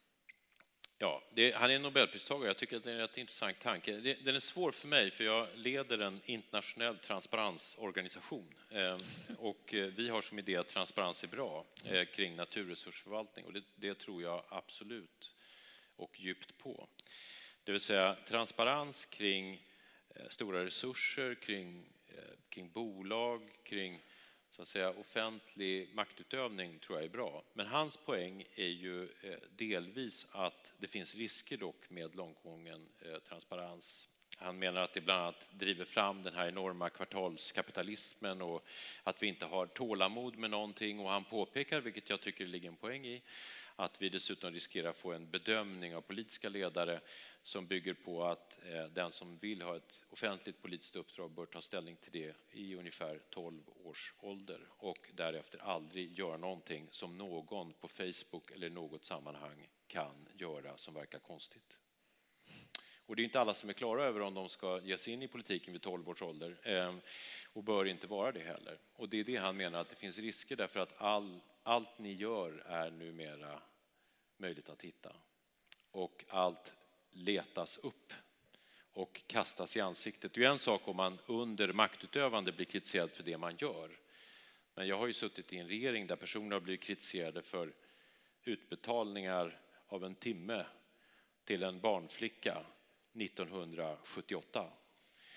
Ja, det, han är Nobelpristagare. Jag tycker att det är en rätt intressant tanke. Det, den är svår för mig, för jag leder en internationell transparensorganisation. Eh, och vi har som idé att transparens är bra eh, kring naturresursförvaltning. Och det, det tror jag absolut och djupt på. Det vill säga transparens kring eh, stora resurser, kring, eh, kring bolag, kring så att säga offentlig maktutövning tror jag är bra. Men hans poäng är ju delvis att det finns risker dock med långtgången transparens. Han menar att det bland annat driver fram den här enorma kvartalskapitalismen och att vi inte har tålamod med någonting. Och han påpekar, vilket jag tycker ligger en poäng i, att vi dessutom riskerar att få en bedömning av politiska ledare som bygger på att den som vill ha ett offentligt politiskt uppdrag bör ta ställning till det i ungefär tolv års ålder och därefter aldrig göra någonting som någon på Facebook eller något sammanhang kan göra som verkar konstigt. Och det är inte alla som är klara över om de ska ge sig in i politiken vid tolv års ålder och bör inte vara det heller. Och det är det han menar, att det finns risker därför att all, allt ni gör är numera möjligt att hitta. Och allt letas upp och kastas i ansiktet. Det är en sak om man under maktutövande blir kritiserad för det man gör. Men jag har ju suttit i en regering där personer har blivit kritiserade för utbetalningar av en timme till en barnflicka nittonhundrasjuttioåtta.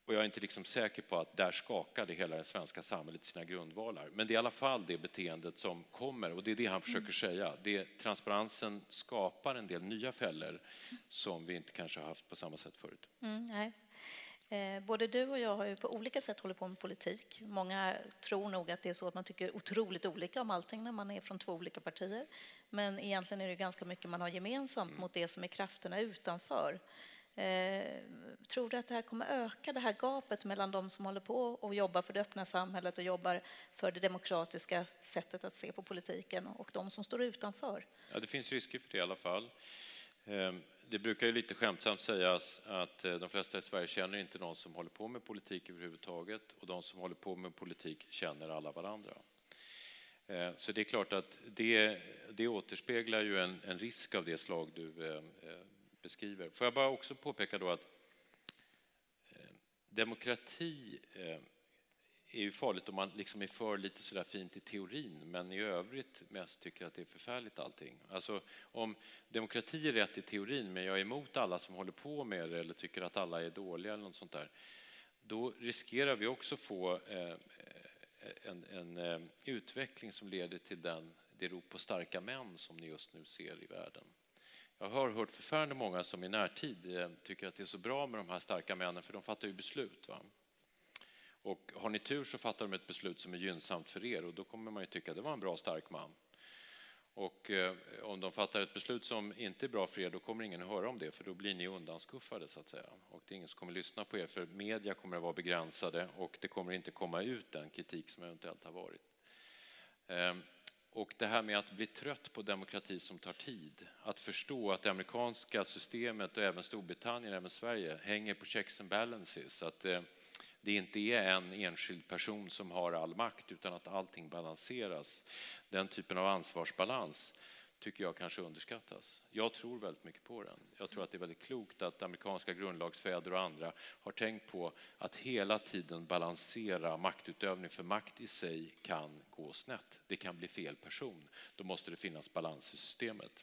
Och jag är inte liksom säker på att där skakade hela det svenska samhället sina grundvalar. Men det är i alla fall det beteendet som kommer, och det är det han försöker säga. Det, transparensen skapar en del nya fällor som vi inte kanske har haft på samma sätt förut. Mm, nej. Eh, både du och jag har ju på olika sätt hållit på med politik. Många tror nog att det är så att man tycker otroligt olika om allting när man är från två olika partier. Men egentligen är det ganska mycket man har gemensamt mm. mot det som är krafterna utanför. Eh, tror du att det här kommer öka, det här gapet mellan de som håller på och jobbar för det öppna samhället och jobbar för det demokratiska sättet att se på politiken och de som står utanför? Ja, det finns risker för det i alla fall. Det brukar ju lite skämtsamt sägas att de flesta i Sverige känner inte någon som håller på med politik överhuvudtaget, och de som håller på med politik känner alla varandra. Så det är klart att det, det återspeglar ju en, en risk av det slag du beskriver. Får jag bara också påpeka då att demokrati är ju farligt om man liksom är för lite sådär fint i teorin, men i övrigt mest tycker att det är förfärligt allting. Alltså om demokrati är rätt i teorin, men jag är emot alla som håller på med det eller tycker att alla är dåliga eller något sånt där, då riskerar vi också få en, en utveckling som leder till den, det rop på starka män som ni just nu ser i världen. Jag har hört förfärande många som i närtid tycker att det är så bra med de här starka männen, för de fattar ju beslut, va? Och har ni tur så fattar de ett beslut som är gynnsamt för er, och då kommer man ju tycka att det var en bra stark man. Och eh, om de fattar ett beslut som inte är bra för er, då kommer ingen att höra om det, för då blir ni undanskuffade så att säga. Och det är ingen som kommer att lyssna på er, för media kommer att vara begränsade och det kommer inte komma ut den kritik som eventuellt har varit. Eh, och det här med att bli trött på demokrati som tar tid, att förstå att det amerikanska systemet och även Storbritannien, även Sverige, hänger på checks and balances, att eh, det inte är en enskild person som har all makt, utan att allting balanseras. Den typen av ansvarsbalans tycker jag kanske underskattas. Jag tror väldigt mycket på den. Jag tror att det är väldigt klokt att amerikanska grundlagsfäder och andra har tänkt på att hela tiden balansera maktutövning, för makt i sig kan gå snett. Det kan bli fel person. Då måste det finnas balans i systemet.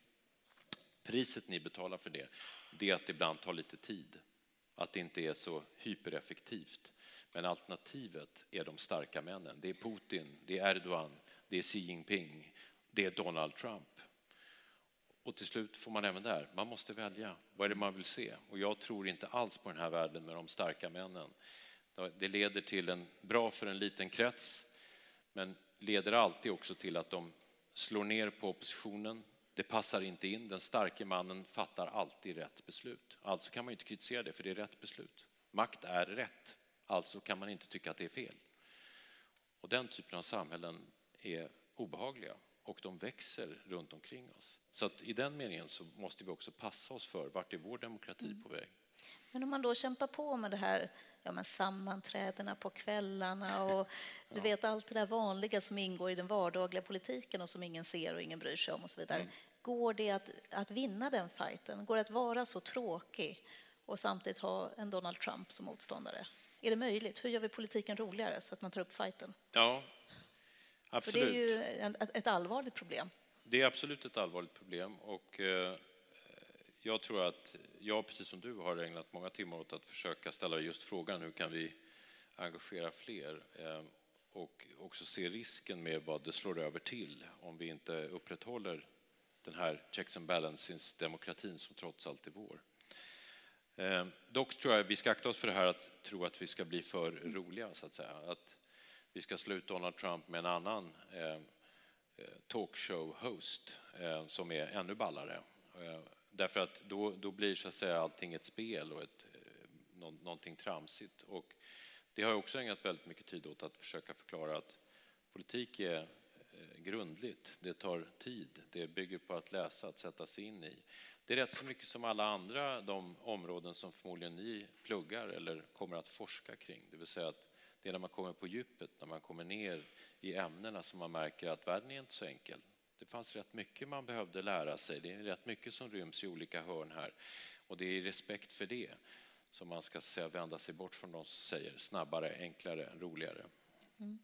Priset ni betalar för det, det är att det ibland tar lite tid. Att det inte är så hypereffektivt. Men alternativet är de starka männen. Det är Putin, det är Erdogan, det är Xi Jinping, det är Donald Trump. Och till slut får man även där, man måste välja. Vad är det man vill se? Och jag tror inte alls på den här världen med de starka männen. Det leder till en bra för en liten krets, men leder alltid också till att de slår ner på oppositionen. Det passar inte in. Den starke mannen fattar alltid rätt beslut. Alltså kan man inte kritisera det, för det är rätt beslut. Makt är rätt. Alltså kan man inte tycka att det är fel. Och den typen av samhällen är obehagliga, och de växer runt omkring oss. Så att i den meningen så måste vi också passa oss för vart är vår demokrati mm. på väg. Men om man då kämpar på med det här, ja, men sammanträdena på kvällarna och du ja. vet allt det där vanliga som ingår i den vardagliga politiken och som ingen ser och ingen bryr sig om och så vidare. Mm. Går det att, att vinna den fighten? Går det att vara så tråkig och samtidigt ha en Donald Trump som motståndare? Är det möjligt? Hur gör vi politiken roligare så att man tar upp fighten? Ja, absolut. För det är ju en, ett allvarligt problem. Det är absolut ett allvarligt problem, och eh, jag tror att jag, precis som du, har ägnat många timmar åt att försöka ställa just frågan hur kan vi engagera fler eh, och också se risken med vad det slår över till om vi inte upprätthåller den här checks and balances demokratin som trots allt är vår. Eh, dock tror jag vi ska akta oss för det här att tro att vi ska bli för roliga, så att säga. Att vi ska slå ut Donald Trump med en annan eh, talkshow-host eh, som är ännu ballare. Eh, därför att då, då blir så att säga allting ett spel och ett, eh, nå, någonting tramsigt. Och det har jag också ägnat väldigt mycket tid åt att försöka förklara att politik är eh, grundligt. Det tar tid. Det bygger på att läsa, att sätta sig in i. Det är rätt så mycket som alla andra de områden som förmodligen ni pluggar eller kommer att forska kring. Det vill säga att det är när man kommer på djupet, när man kommer ner i ämnena som man märker att världen är inte så enkel. Det fanns rätt mycket man behövde lära sig. Det är rätt mycket som ryms i olika hörn här. Och det är i respekt för det som man ska säga, vända sig bort från de som säger snabbare, enklare, roligare. Mm.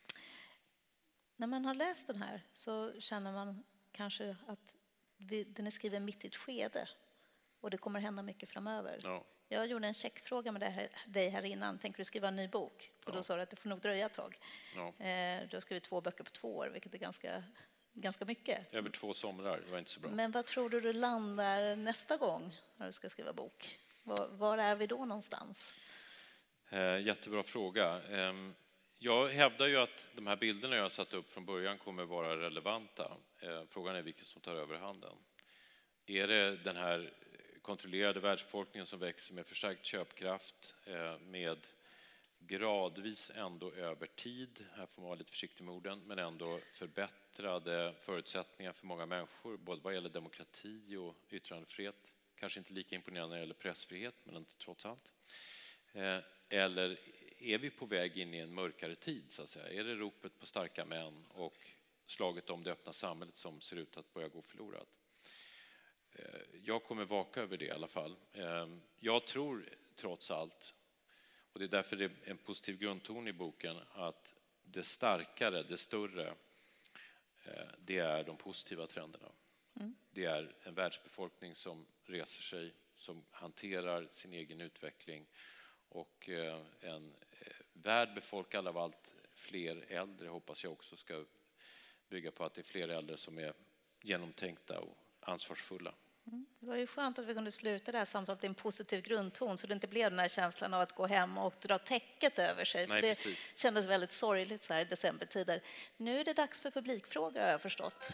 När man har läst den här så känner man kanske att vi, den är skriven mitt i ett skede och det kommer hända mycket framöver. Ja. Jag gjorde en checkfråga med dig här innan. Tänker du skriva en ny bok? Och då Ja. sa du att det får nog dröja ett tag. Ja. Eh, du har skrivit två böcker på två år, vilket är ganska, ganska mycket. Över två somrar, det var inte så bra. Men vad tror du du landar nästa gång när du ska skriva bok? Var, var är vi då någonstans? Eh, jättebra fråga. Eh, jag hävdar ju att de här bilderna jag har satt upp från början kommer vara relevanta. Eh, frågan är vilken som tar över handen. Är det den här kontrollerade världsbefolkningen som växer med förstärkt köpkraft, eh, med gradvis ändå över tid, här får man vara lite försiktig med orden, men ändå förbättrade förutsättningar för många människor, både vad gäller demokrati och yttrandefrihet. Kanske inte lika imponerande när det gäller pressfrihet, men inte trots allt. Eh, eller är vi på väg in i en mörkare tid, så att säga? Är det ropet på starka män och slaget om det öppna samhället som ser ut att börja gå förlorat? Eh, jag kommer vaka över det i alla fall. Eh, jag tror trots allt, och det är därför det är en positiv grundton i boken, att det starkare, det större, det är de positiva trenderna. Mm. Det är en världsbefolkning som reser sig, som hanterar sin egen utveckling, och en värld befolkad av allt fler äldre, hoppas jag också ska bygga på att det är fler äldre som är genomtänkta och ansvarsfulla. Mm. Det var ju skönt att vi kunde sluta det här samtalet i en positiv grundton, så det inte blev den här känslan av att gå hem och dra täcket över sig. Nej, för det precis. kändes väldigt sorgligt så här i decembertider. Nu är det dags för publikfrågor, har jag förstått.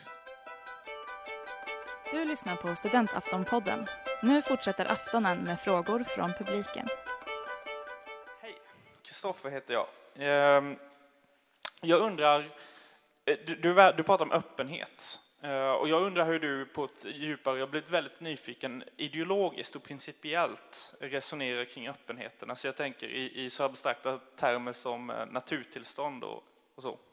Du lyssnar på Studentaftonpodden. Nu fortsätter aftonen med frågor från publiken. Hej, Kristoffer heter jag. Jag undrar, du, du, du pratar om öppenhet. Och jag undrar hur du på ett djupare, jag har blivit väldigt nyfiken, ideologiskt och principiellt resonerar kring öppenheten. Alltså jag tänker i, i så abstrakta termer som naturtillstånd och, och så.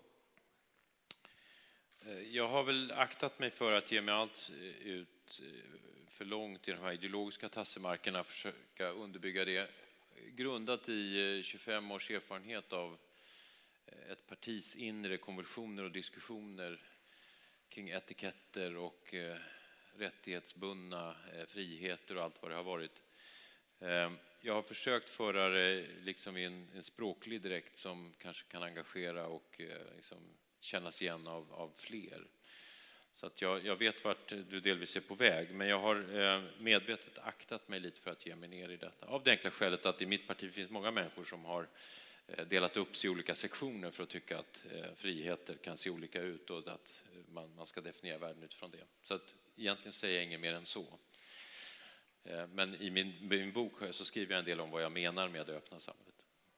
Jag har väl aktat mig för att ge mig allt ut för långt i de här ideologiska tassemarkerna, försöka underbygga det. Grundat i tjugofem års erfarenhet av ett partis inre konversioner och diskussioner kring etiketter och eh, rättighetsbundna eh, friheter och allt vad det har varit. Eh, jag har försökt föra det liksom i en, en språklig direkt som kanske kan engagera och eh, liksom kännas igen av, av fler. Så att jag, jag vet vart du delvis är på väg, men jag har eh, medvetet aktat mig lite för att ge mig ner i detta. Av det enkla skälet att i mitt parti finns många människor som har delat upp sig i olika sektioner för att tycka att eh, friheter kan se olika ut och att man, man ska definiera världen utifrån det. Så att egentligen säger jag inget mer än så. Eh, men i min, min bok så skriver jag en del om vad jag menar med det öppna samhället.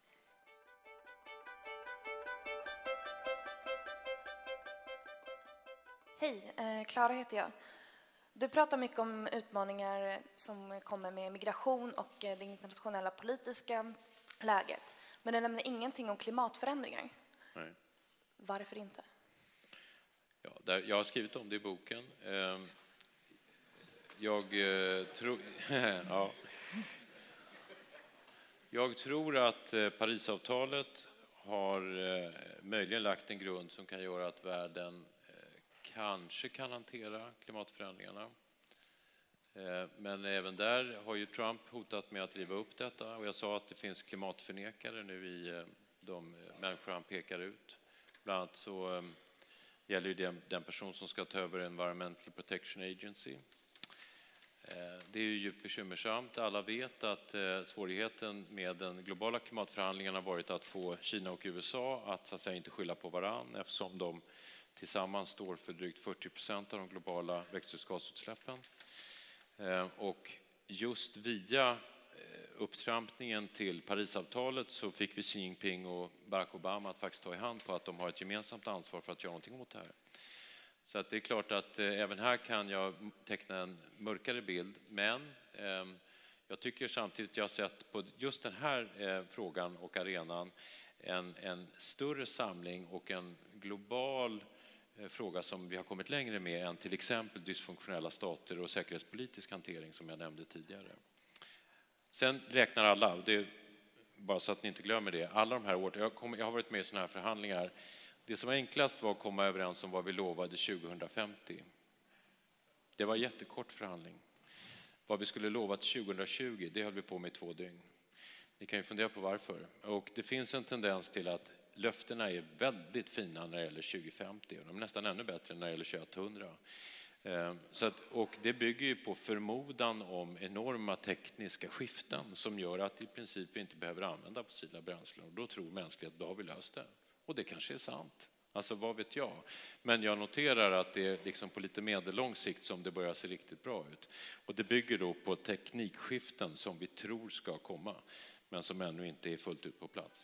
Hej, Klara heter jag. Du pratar mycket om utmaningar som kommer med migration och det internationella politiska läget. Men det nämner ingenting om klimatförändringar. Nej. Varför inte? Ja, där, jag har skrivit om det i boken. Jag, tro, ja. jag tror att Parisavtalet har möjligen lagt en grund som kan göra att världen kanske kan hantera klimatförändringarna. Men även där har ju Trump hotat med att riva upp detta, och jag sa att det finns klimatförnekare nu i de människor han pekar ut. Bland annat så gäller det den person som ska ta över Environmental Protection Agency. Det är ju djupt bekymmersamt. Alla vet att svårigheten med den globala klimatförhandlingen har varit att få Kina och U S A att, så att säga, inte skylla på varann, eftersom de tillsammans står för drygt fyrtio procent av de globala växthusgasutsläppen. Och just via upptrampningen till Parisavtalet så fick vi Xi Jinping och Barack Obama att faktiskt ta i hand på att de har ett gemensamt ansvar för att göra någonting åt det här. Så att det är klart att även här kan jag teckna en mörkare bild, men jag tycker samtidigt jag har sett på just den här frågan och arenan en, en större samling och en global fråga som vi har kommit längre med än till exempel dysfunktionella stater och säkerhetspolitisk hantering som jag nämnde tidigare. Sen räknar alla, det är bara så att ni inte glömmer det, alla de här åren, jag, kom, jag har varit med i sådana här förhandlingar. Det som var enklast var att komma överens om vad vi lovade tjugohundrafemtio. Det var en jättekort förhandling. Vad vi skulle lova till tjugohundratjugo, det höll vi på med i två dygn. Ni kan ju fundera på varför. Och det finns en tendens till att löftena är väldigt fina när det gäller tjugohundrafemtio och de är nästan ännu bättre när det gäller tjugohundra. Så att, och det bygger ju på förmodan om enorma tekniska skiften som gör att i princip vi inte behöver använda fossila bränslen. Och då tror mänskligheten, då har vi löst det. Och det kanske är sant. Alltså vad vet jag. Men jag noterar att det är liksom på lite medellång sikt som det börjar se riktigt bra ut. Och det bygger då på teknikskiften som vi tror ska komma men som ännu inte är fullt ut på plats.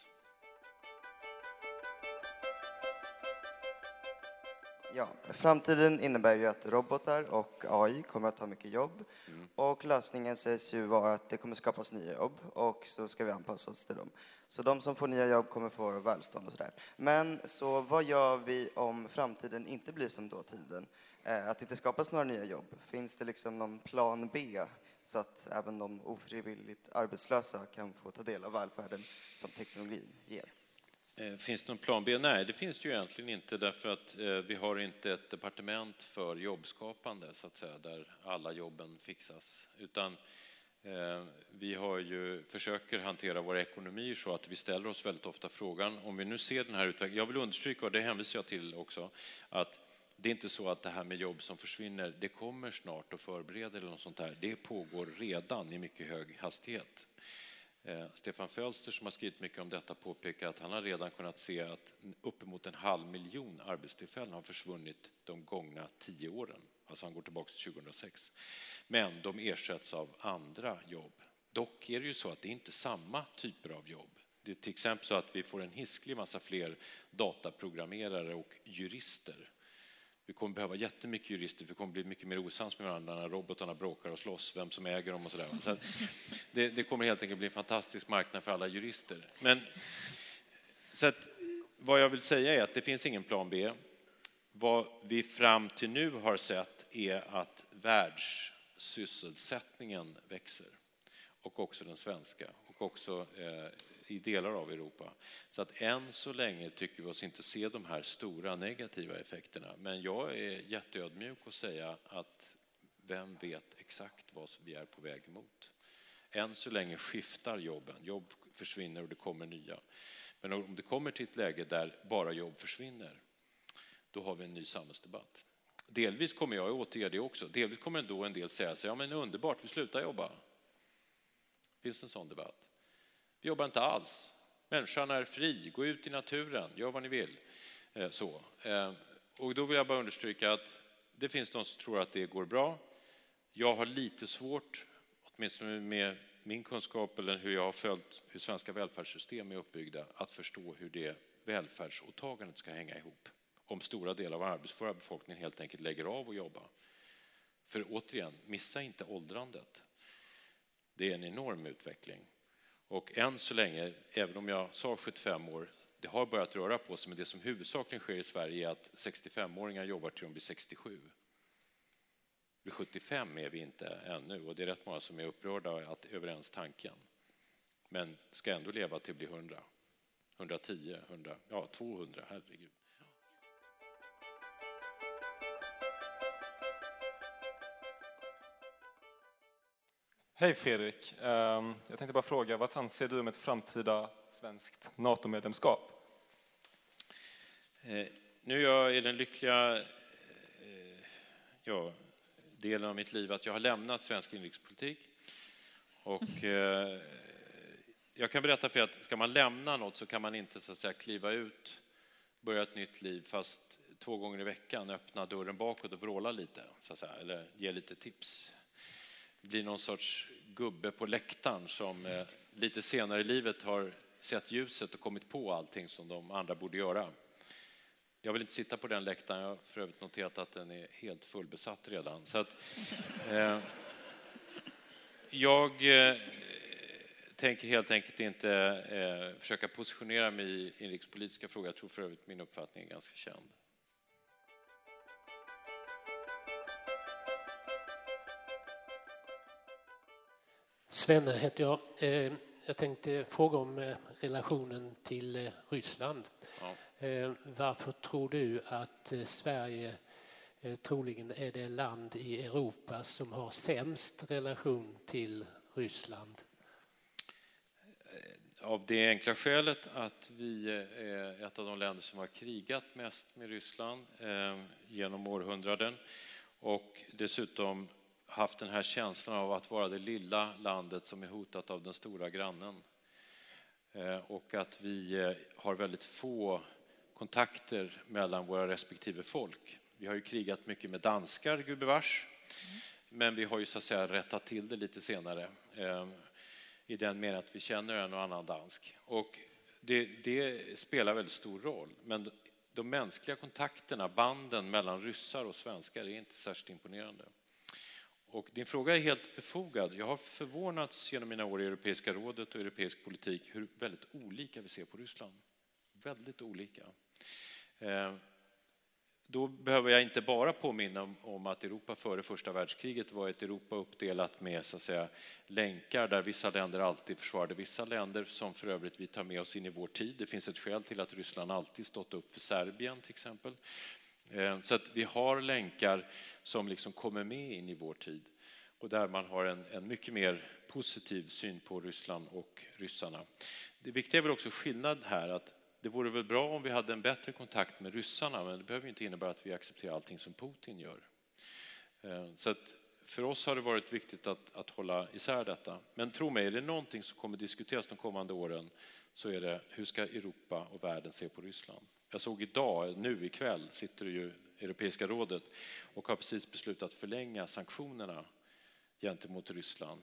Ja, framtiden innebär ju att robotar och A I kommer att ta mycket jobb. Mm. Och lösningen sägs ju vara att det kommer skapas nya jobb och så ska vi anpassa oss till dem. Så de som får nya jobb kommer få välstånd och sådär. Men så vad gör vi om framtiden inte blir som dåtiden? Eh, att det inte skapas några nya jobb. Finns det liksom någon plan B så att även de ofrivilligt arbetslösa kan få ta del av välfärden som teknologin ger? Finns det någon plan B? Nej, det finns det ju egentligen inte därför att vi har inte ett departement för jobbskapande så att säga, där alla jobben fixas. Utan vi har ju, försöker hantera våra ekonomier så att vi ställer oss väldigt ofta frågan om vi nu ser den här utvecklingen. Jag vill understryka, och det hänvisar jag till också, att det är inte så att det här med jobb som försvinner, det kommer snart och förbereder eller något sånt här. Det pågår redan i mycket hög hastighet. Stefan Fölster som har skrivit mycket om detta påpekar att han har redan kunnat se att uppemot en halv miljon arbetstillfällen har försvunnit de gångna tio åren. Alltså han går tillbaka till tjugohundrasex. Men de ersätts av andra jobb. Dock är det ju så att det inte är samma typer av jobb. Det är till exempel så att vi får en hisklig massa fler dataprogrammerare och jurister. Vi kommer behöva jättemycket jurister, vi kommer bli mycket mer osams med varandra när robotarna bråkar och slåss, vem som äger dem och sådär. Så det, det kommer helt enkelt bli en fantastisk marknad för alla jurister. Men så att, vad jag vill säga är att det finns ingen plan B. Vad vi fram till nu har sett är att världssysselsättningen växer. Och också den svenska. Och också eh, i delar av Europa. Så att än så länge tycker vi oss inte se de här stora negativa effekterna. Men jag är jätteödmjuk att säga att vem vet exakt vad vi är på väg emot. Än så länge skiftar jobben. Jobb försvinner och det kommer nya. Men om det kommer till ett läge där bara jobb försvinner, då har vi en ny samhällsdebatt. Delvis kommer jag återge det också. Delvis kommer då en del säga sig, ja men underbart, vi slutar jobba. Finns en sån debatt? Vi jobbar inte alls. Människan är fri, gå ut i naturen, gör vad ni vill. Så. Och då vill jag bara understryka att det finns de som tror att det går bra. Jag har lite svårt, åtminstone med min kunskap eller hur jag har följt hur svenska välfärdssystem är uppbyggda, att förstå hur det välfärdsåtagandet ska hänga ihop. Om stora delar av arbetsföra befolkningen helt enkelt lägger av och jobba. För återigen, missa inte åldrandet. Det är en enorm utveckling. Och än så länge, även om jag sa sjuttiofem år, det har börjat röra på sig, men det som huvudsakligen sker i Sverige är att sextiofemåringar jobbar till de blir sextiosju. Vid sjuttiofem är vi inte ännu, och det är rätt många som är upprörda att överens tanken. Men ska ändå leva till bli hundra, hundratio, hundra, ja tvåhundra, herregud. Hej Fredrik, jag tänkte bara fråga, vad anser du om ett framtida svenskt NATO-medlemskap? Nu är jag i den lyckliga ja, delen av mitt liv att jag har lämnat svensk inrikespolitik. Och jag kan berätta för er att ska man lämna något så kan man inte så att säga kliva ut, börja ett nytt liv fast två gånger i veckan öppna dörren bakåt och vråla lite, så att säga, eller ge lite tips. Blir någon sorts gubbe på läktaren som eh, lite senare i livet har sett ljuset och kommit på allting som de andra borde göra. Jag vill inte sitta på den läktaren, jag har för övrigt noterat att den är helt fullbesatt redan. Så att, eh, jag eh, tänker helt enkelt inte eh, försöka positionera mig i inrikespolitiska frågor. Jag tror för övrigt min uppfattning är ganska känd. Svenne heter jag. Jag tänkte fråga om relationen till Ryssland. Ja. Varför tror du att Sverige Eh, troligen är det land i Europa som har sämst relation till Ryssland. Av det enkla skälet att vi är ett av de länder som har krigat mest med Ryssland eh, genom århundraden och dessutom haft den här känslan av att vara det lilla landet som är hotat av den stora grannen. Eh, och att vi eh, har väldigt få kontakter mellan våra respektive folk. Vi har ju krigat mycket med danskar, gubevars, mm. men vi har ju så att säga rättat till det lite senare. Eh, I den meningen att vi känner en och annan dansk. Och det, det spelar väldigt stor roll. Men de mänskliga kontakterna, banden mellan ryssar och svenskar är inte särskilt imponerande. Och din fråga är helt befogad. Jag har förvånats genom mina år i Europeiska rådet och europeisk politik hur väldigt olika vi ser på Ryssland. Väldigt olika. Eh, Då behöver jag inte bara påminna om att Europa före första världskriget var ett Europa uppdelat med så att säga, länkar där vissa länder alltid försvarade vissa länder som för övrigt vi tar med oss in i vår tid. Det finns ett skäl till att Ryssland alltid stått upp för Serbien till exempel. Så att vi har länkar som liksom kommer med in i vår tid och där man har en, en mycket mer positiv syn på Ryssland och ryssarna. Det viktiga är väl också skillnad här att det vore väl bra om vi hade en bättre kontakt med ryssarna, men det behöver inte innebära att vi accepterar allting som Putin gör. Så att för oss har det varit viktigt att, att hålla isär detta. Men tro mig, är det någonting som kommer diskuteras de kommande åren så är det hur ska Europa och världen se på Ryssland. Jag såg idag, nu ikväll, sitter ju Europeiska rådet och har precis beslutat förlänga sanktionerna gentemot Ryssland.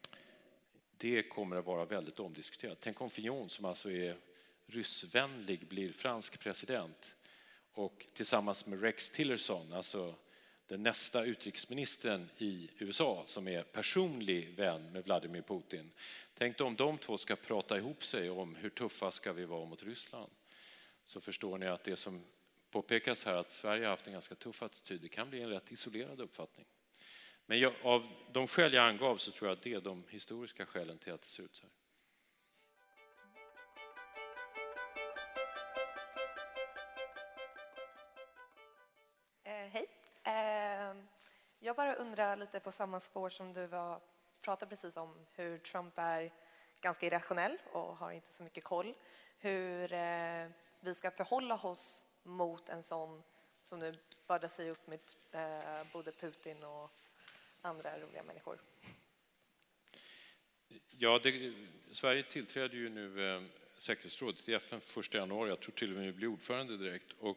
Det kommer att vara väldigt omdiskuterat. Tänk om Fillon som alltså är ryssvänlig blir fransk president och tillsammans med Rex Tillerson, alltså den nästa utrikesministern i U S A som är personlig vän med Vladimir Putin. Tänk om de två ska prata ihop sig om hur tuffa ska vi vara mot Ryssland. Så förstår ni att det som påpekas här att Sverige har haft en ganska tuff attityd, det kan bli en rätt isolerad uppfattning. Men jag, av de skäl jag angav så tror jag att det är de historiska skälen till att det ser ut så här. Hej. Jag bara undrar lite på samma spår som du var, pratade precis om hur Trump är ganska irrationell och har inte så mycket koll. Hur vi ska förhålla oss mot en sån som nu börjar sig upp med både Putin och andra roliga människor. Ja, det, Sverige tillträdde ju nu eh, säkerhetsrådet i F N första januari. Jag tror till och med blir ordförande direkt. Och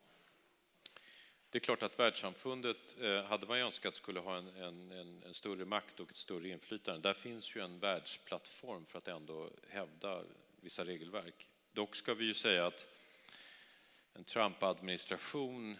det är klart att världssamfundet eh, hade man önskat skulle ha en, en, en, en större makt och ett större inflytande. Där finns ju en världsplattform för att ändå hävda vissa regelverk. Dock ska vi ju säga att en Trump-administration,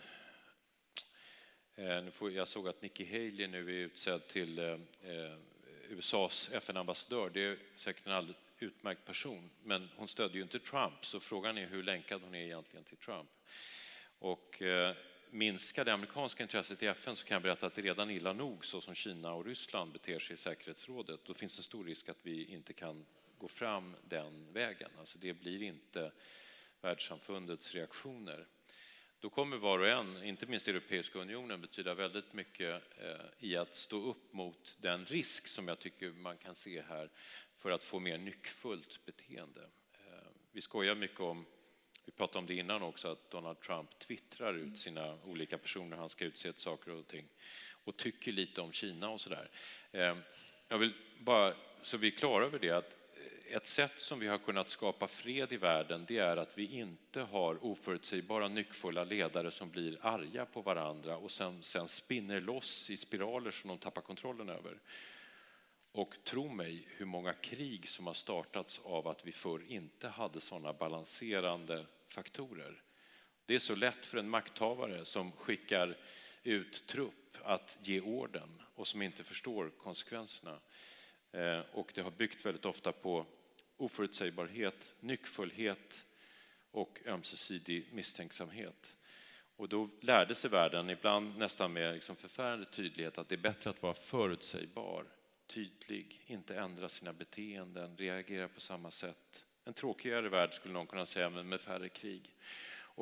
eh, nu får, jag såg att Nikki Haley nu är utsedd till eh, U S A:s F N-ambassadör. Det är säkert en alldeles utmärkt person, men hon stödjer ju inte Trump, så frågan är hur länkad hon är egentligen till Trump. Och eh, minskar det amerikanska intresset i F N så kan jag berätta att det redan illa nog så som Kina och Ryssland beter sig i säkerhetsrådet. Då finns det stor risk att vi inte kan gå fram den vägen. Alltså det blir inte världssamfundets reaktioner. Då kommer var och en, inte minst Europeiska unionen, betyda väldigt mycket eh, i att stå upp mot den risk som jag tycker man kan se här för att få mer nyckfullt beteende. Eh, vi skojar mycket om, vi pratade om det innan också, att Donald Trump twittrar ut sina olika personer han ska utse till saker och ting och tycker lite om Kina och sådär. Eh, jag vill bara, så vi är klara över det, att ett sätt som vi har kunnat skapa fred i världen, det är att vi inte har oförutsägbara nyckfulla ledare som blir arga på varandra och sen, sen spinner loss i spiraler som de tappar kontrollen över. Och tro mig hur många krig som har startats av att vi förr inte hade sådana balanserande faktorer. Det är så lätt för en makthavare som skickar ut trupp att ge orden och som inte förstår konsekvenserna. Och det har byggt väldigt ofta på oförutsägbarhet, nyckfullhet och ömsesidig misstänksamhet. Och då lärde sig världen, ibland nästan med liksom förfärande tydlighet, att det är bättre att vara förutsägbar, tydlig, inte ändra sina beteenden, reagera på samma sätt. En tråkigare värld skulle någon kunna säga, men med färre krig. Och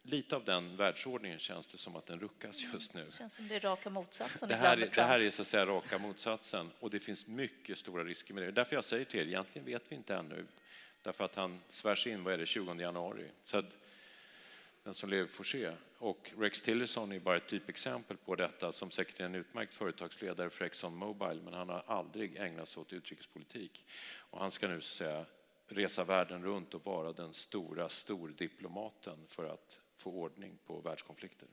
lite av den världsordningen känns det som att den ruckas just nu. Det känns som det är raka motsatsen. Det här, det här är så att säga raka motsatsen och det finns mycket stora risker med det. Därför jag säger till er, egentligen vet vi inte ännu. Därför att han svärs in, vad är det, tjugonde januari. Så att den som lever får se. Och Rex Tillerson är bara ett typexempel på detta, som säkert är en utmärkt företagsledare för Exxon Mobil, men han har aldrig ägnat sig åt utrikespolitik. Och han ska nu så att säga resa världen runt och vara den stora stordiplomaten för att få ordning på världskonflikter.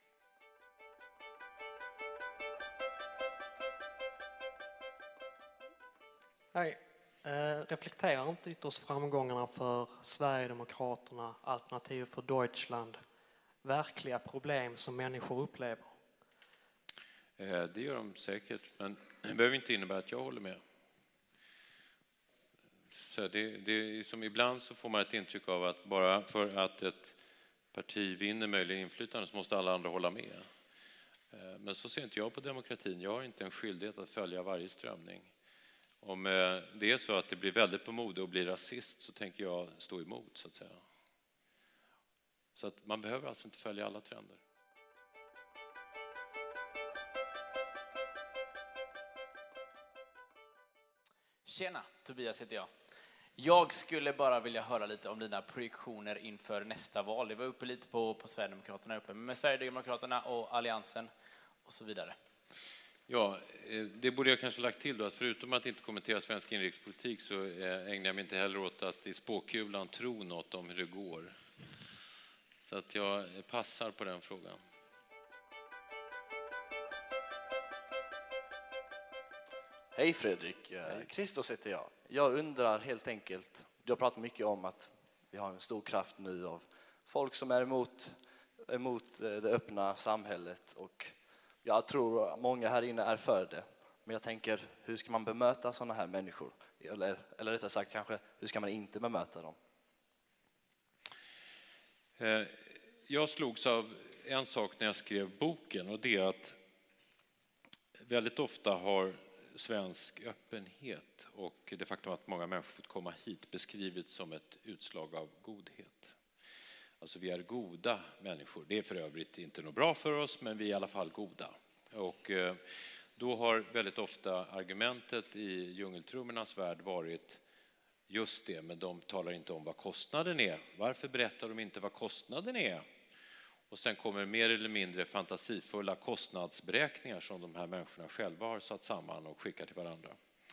Hej. Eh, reflekterar inte ytterst framgångarna för Sverigedemokraterna, Alternativ för Deutschland, verkliga problem som människor upplever? Eh, det gör de säkert, men det behöver inte innebära att jag håller med. Så det, det är som ibland så får man ett intryck av att bara för att ett parti vinner möjlig inflytande så måste alla andra hålla med. Eh, men så ser inte jag på demokratin. Jag har inte en skyldighet att följa varje strömning. Om det är så att det blir väldigt på mode och blir rasist så tänker jag stå emot så att säga. Så att man behöver alltså inte följa alla trender. Tjena, Tobias heter jag. Jag skulle bara vilja höra lite om dina projektioner inför nästa val. Det var uppe lite på, på Sverigedemokraterna uppe, men med Sverigedemokraterna och Alliansen och så vidare. Ja, det borde jag kanske lagt till då, att förutom att inte kommentera svensk inrikespolitik så ägnar jag mig inte heller åt att i spåkulan tro något om hur det går. Så att jag passar på den frågan. Hej Fredrik, Kristus heter jag. Jag undrar helt enkelt, du har pratat mycket om att vi har en stor kraft nu av folk som är emot, emot det öppna samhället och jag tror många här inne är för det. Men jag tänker, hur ska man bemöta sådana här människor? Eller, eller rättare sagt kanske, hur ska man inte bemöta dem? Jag slogs av en sak när jag skrev boken och det är att väldigt ofta har svensk öppenhet och det faktum att många människor fått komma hit beskrivits som ett utslag av godhet. Alltså vi är goda människor. Det är för övrigt inte något bra för oss, men vi är i alla fall goda. Och då har väldigt ofta argumentet i djungeltrummornas värld varit just det, men de talar inte om vad kostnaden är. Varför berättar de inte vad kostnaden är? Och sen kommer mer eller mindre fantasifulla kostnadsberäkningar som de här människorna själva har satt samman och skickar till varandra.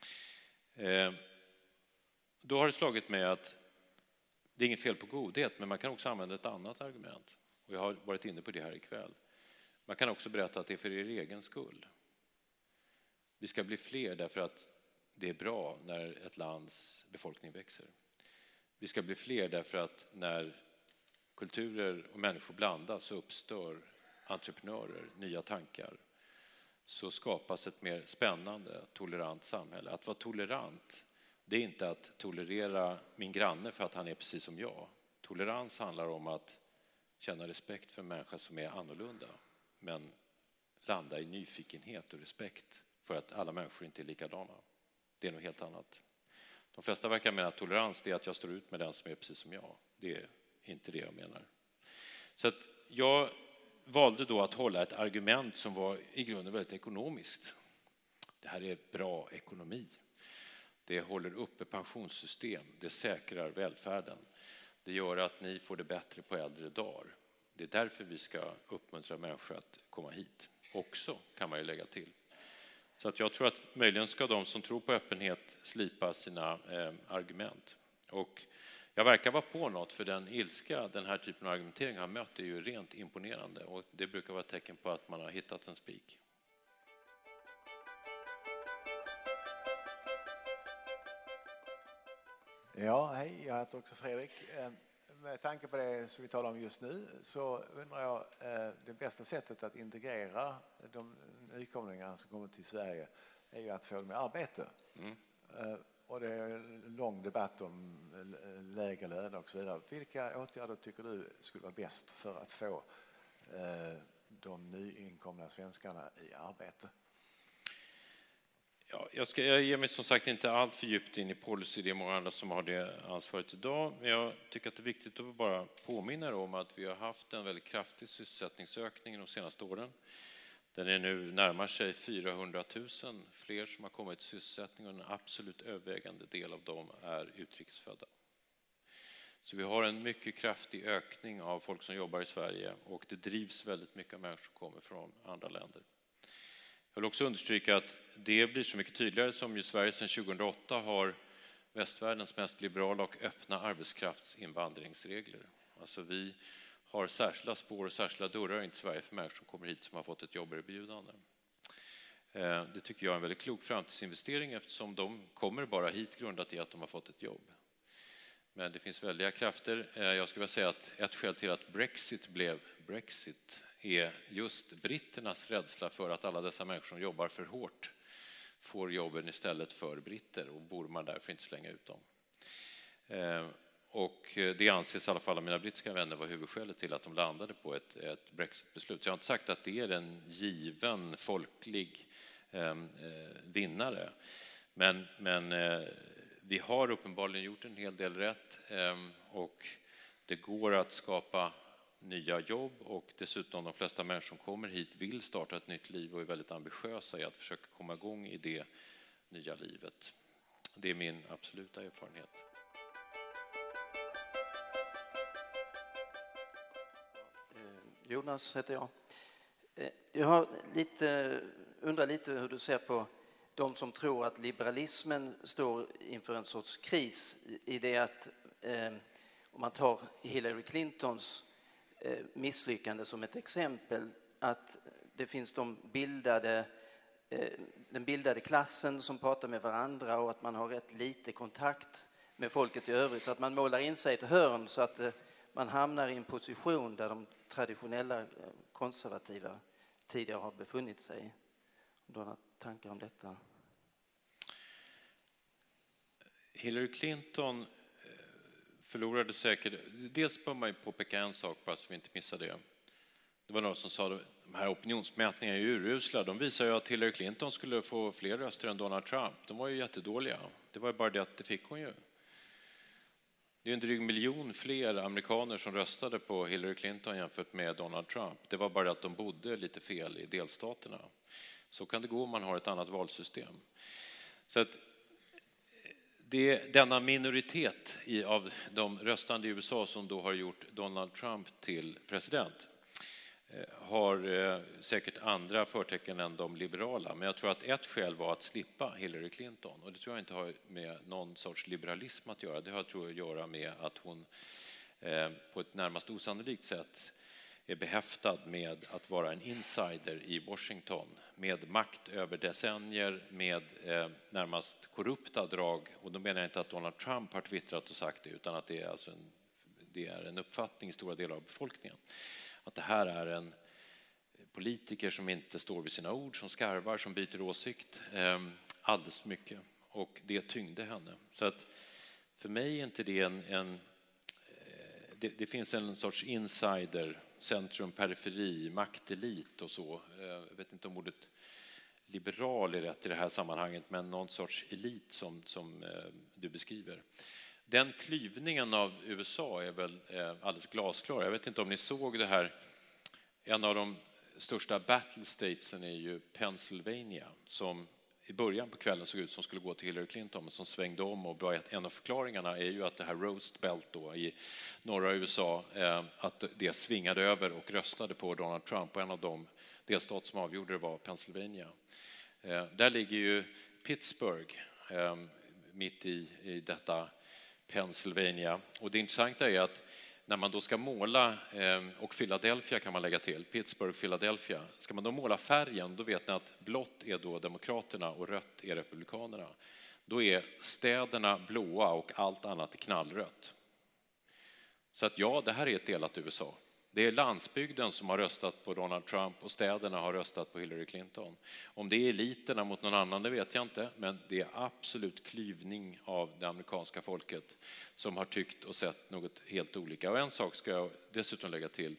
Då har det slagit mig att det är inget fel på godhet, men man kan också använda ett annat argument. Och jag har varit inne på det här ikväll. Man kan också berätta att det är för er egen skull. Vi ska bli fler därför att det är bra när ett lands befolkning växer. Vi ska bli fler därför att när kulturer och människor blandas så uppstår entreprenörer, nya tankar. Så skapas ett mer spännande, tolerant samhälle. Att vara tolerant, det är inte att tolerera min granne för att han är precis som jag. Tolerans handlar om att känna respekt för en människa som är annorlunda. Men landa i nyfikenhet och respekt för att alla människor inte är likadana. Det är något helt annat. De flesta verkar mena att tolerans är att jag står ut med den som är precis som jag. Det är inte det jag menar. Så att jag valde då att hålla ett argument som var i grunden väldigt ekonomiskt. Det här är bra ekonomi. Det håller uppe pensionssystem. Det säkrar välfärden. Det gör att ni får det bättre på äldre dagar. Det är därför vi ska uppmuntra människor att komma hit. Också kan man ju lägga till. Så att jag tror att möjligen ska de som tror på öppenhet slipa sina eh, argument. Och jag verkar vara på något, för den ilska den här typen av argumentering har mött är ju rent imponerande. Och det brukar vara ett tecken på att man har hittat en spik. Ja, hej, jag heter också Fredrik. Med tanke på det som vi talar om just nu så undrar jag, det bästa sättet att integrera de nykomlingar som kommer till Sverige är ju att få dem i arbete. Mm. Och det är en lång debatt om lägre löner och så vidare. Vilka åtgärder tycker du skulle vara bäst för att få de nyinkomna svenskarna i arbete? Ja, jag, ska, jag ger mig som sagt inte allt för djupt in i policy, det är många andra som har det ansvaret idag, men jag tycker att det är viktigt att bara påminna om att vi har haft en väldigt kraftig sysselsättningsökning de senaste åren. Den är nu närmar sig fyrahundratusen fler som har kommit till sysselsättning och en absolut övervägande del av dem är utrikesfödda. Så vi har en mycket kraftig ökning av folk som jobbar i Sverige och det drivs väldigt mycket av människor som kommer från andra länder. Jag vill också understryka att det blir så mycket tydligare som ju Sverige sedan tjugohundraåtta har västvärldens mest liberala och öppna arbetskraftsinvandringsregler. Alltså vi har särskilda spår och särskilda dörrar in till Sverige för människor som kommer hit som har fått ett jobberbjudande. Det tycker jag är en väldigt klok framtidsinvestering eftersom de kommer bara hit grundat i att de har fått ett jobb. Men det finns väldiga krafter. Jag skulle vilja säga att ett skäl till att Brexit blev Brexit är just britternas rädsla för att alla dessa människor som jobbar för hårt får jobben istället för britter och borde man därför inte slänga ut dem. Och det anses i alla fall av mina brittiska vänner vara huvudskälet till att de landade på ett, ett Brexit-beslut. Så jag har inte sagt att det är en given folklig eh, vinnare. Men, men eh, vi har uppenbarligen gjort en hel del rätt eh, och det går att skapa nya jobb och dessutom de flesta människor som kommer hit vill starta ett nytt liv och är väldigt ambitiösa i att försöka komma igång i det nya livet. Det är min absoluta erfarenhet. Jonas heter jag. Jag har lite, undrar lite hur du ser på de som tror att liberalismen står inför en sorts kris i det att eh, om man tar Hillary Clintons eh, misslyckande som ett exempel, att det finns de bildade, eh, den bildade klassen som pratar med varandra och att man har rätt lite kontakt med folket i övrigt, så att man målar in sig i ett hörn så att eh, man hamnar i en position där de traditionella konservativa tidigare har befunnit sig. Du har några tankar om detta? Hillary Clinton förlorade säkert... Dels bör man ju påpeka en sak bara så vi inte missar det. Det var någon som sa att de här opinionsmätningarna är urusla. De visar ju att Hillary Clinton skulle få fler röster än Donald Trump. De var ju jättedåliga. Det var ju bara det att det fick hon ju. Det är en dryg miljon fler amerikaner som röstade på Hillary Clinton jämfört med Donald Trump. Det var bara att de bodde lite fel i delstaterna. Så kan det gå om man har ett annat valsystem. Så att det, denna minoritet i, av de röstande i U S A som då har gjort Donald Trump till president har eh, säkert andra förtecken än de liberala. Men jag tror att ett skäl var att slippa Hillary Clinton. Och det tror jag inte har med någon sorts liberalism att göra. Det har tror jag att göra med att hon eh, på ett närmast osannolikt sätt är behäftad med att vara en insider i Washington. Med makt över decennier, med eh, närmast korrupta drag. Och då menar jag inte att Donald Trump har twittrat och sagt det, utan att det är, alltså en, det är en uppfattning i stora delar av befolkningen. Att det här är en politiker som inte står vid sina ord, som skarvar, som byter åsikt eh, alldeles för mycket. Och det tyngde henne. Så att för mig är inte det en... en det, det finns en sorts insider, centrum, periferi, maktelit och så. Jag vet inte om ordet liberal är rätt i det här sammanhanget, men någon sorts elit som, som eh, du beskriver. Den klyvningen av U S A är väl eh, alldeles glasklar. Jag vet inte om ni såg det här. En av de största battle statesen är ju Pennsylvania, som i början på kvällen såg ut som skulle gå till Hillary Clinton, men som svängde om. Och en av förklaringarna är ju att det här Roast Belt då, i norra U S A, eh, att det svingade över och röstade på Donald Trump. Och en av de delstater som avgjorde det var Pennsylvania. Eh, där ligger ju Pittsburgh eh, mitt i, i detta Pennsylvania. Och det intressanta är att när man då ska måla, och Philadelphia kan man lägga till, Pittsburgh, Philadelphia, ska man då måla färgen, då vet ni att blått är då demokraterna och rött är republikanerna. Då är städerna blåa och allt annat är knallrött. Så att ja, det här är ett delat U S A. Det är landsbygden som har röstat på Donald Trump och städerna har röstat på Hillary Clinton. Om det är eliterna mot någon annan, det vet jag inte. Men det är absolut klyvning av det amerikanska folket som har tyckt och sett något helt olika. Och en sak ska jag dessutom lägga till.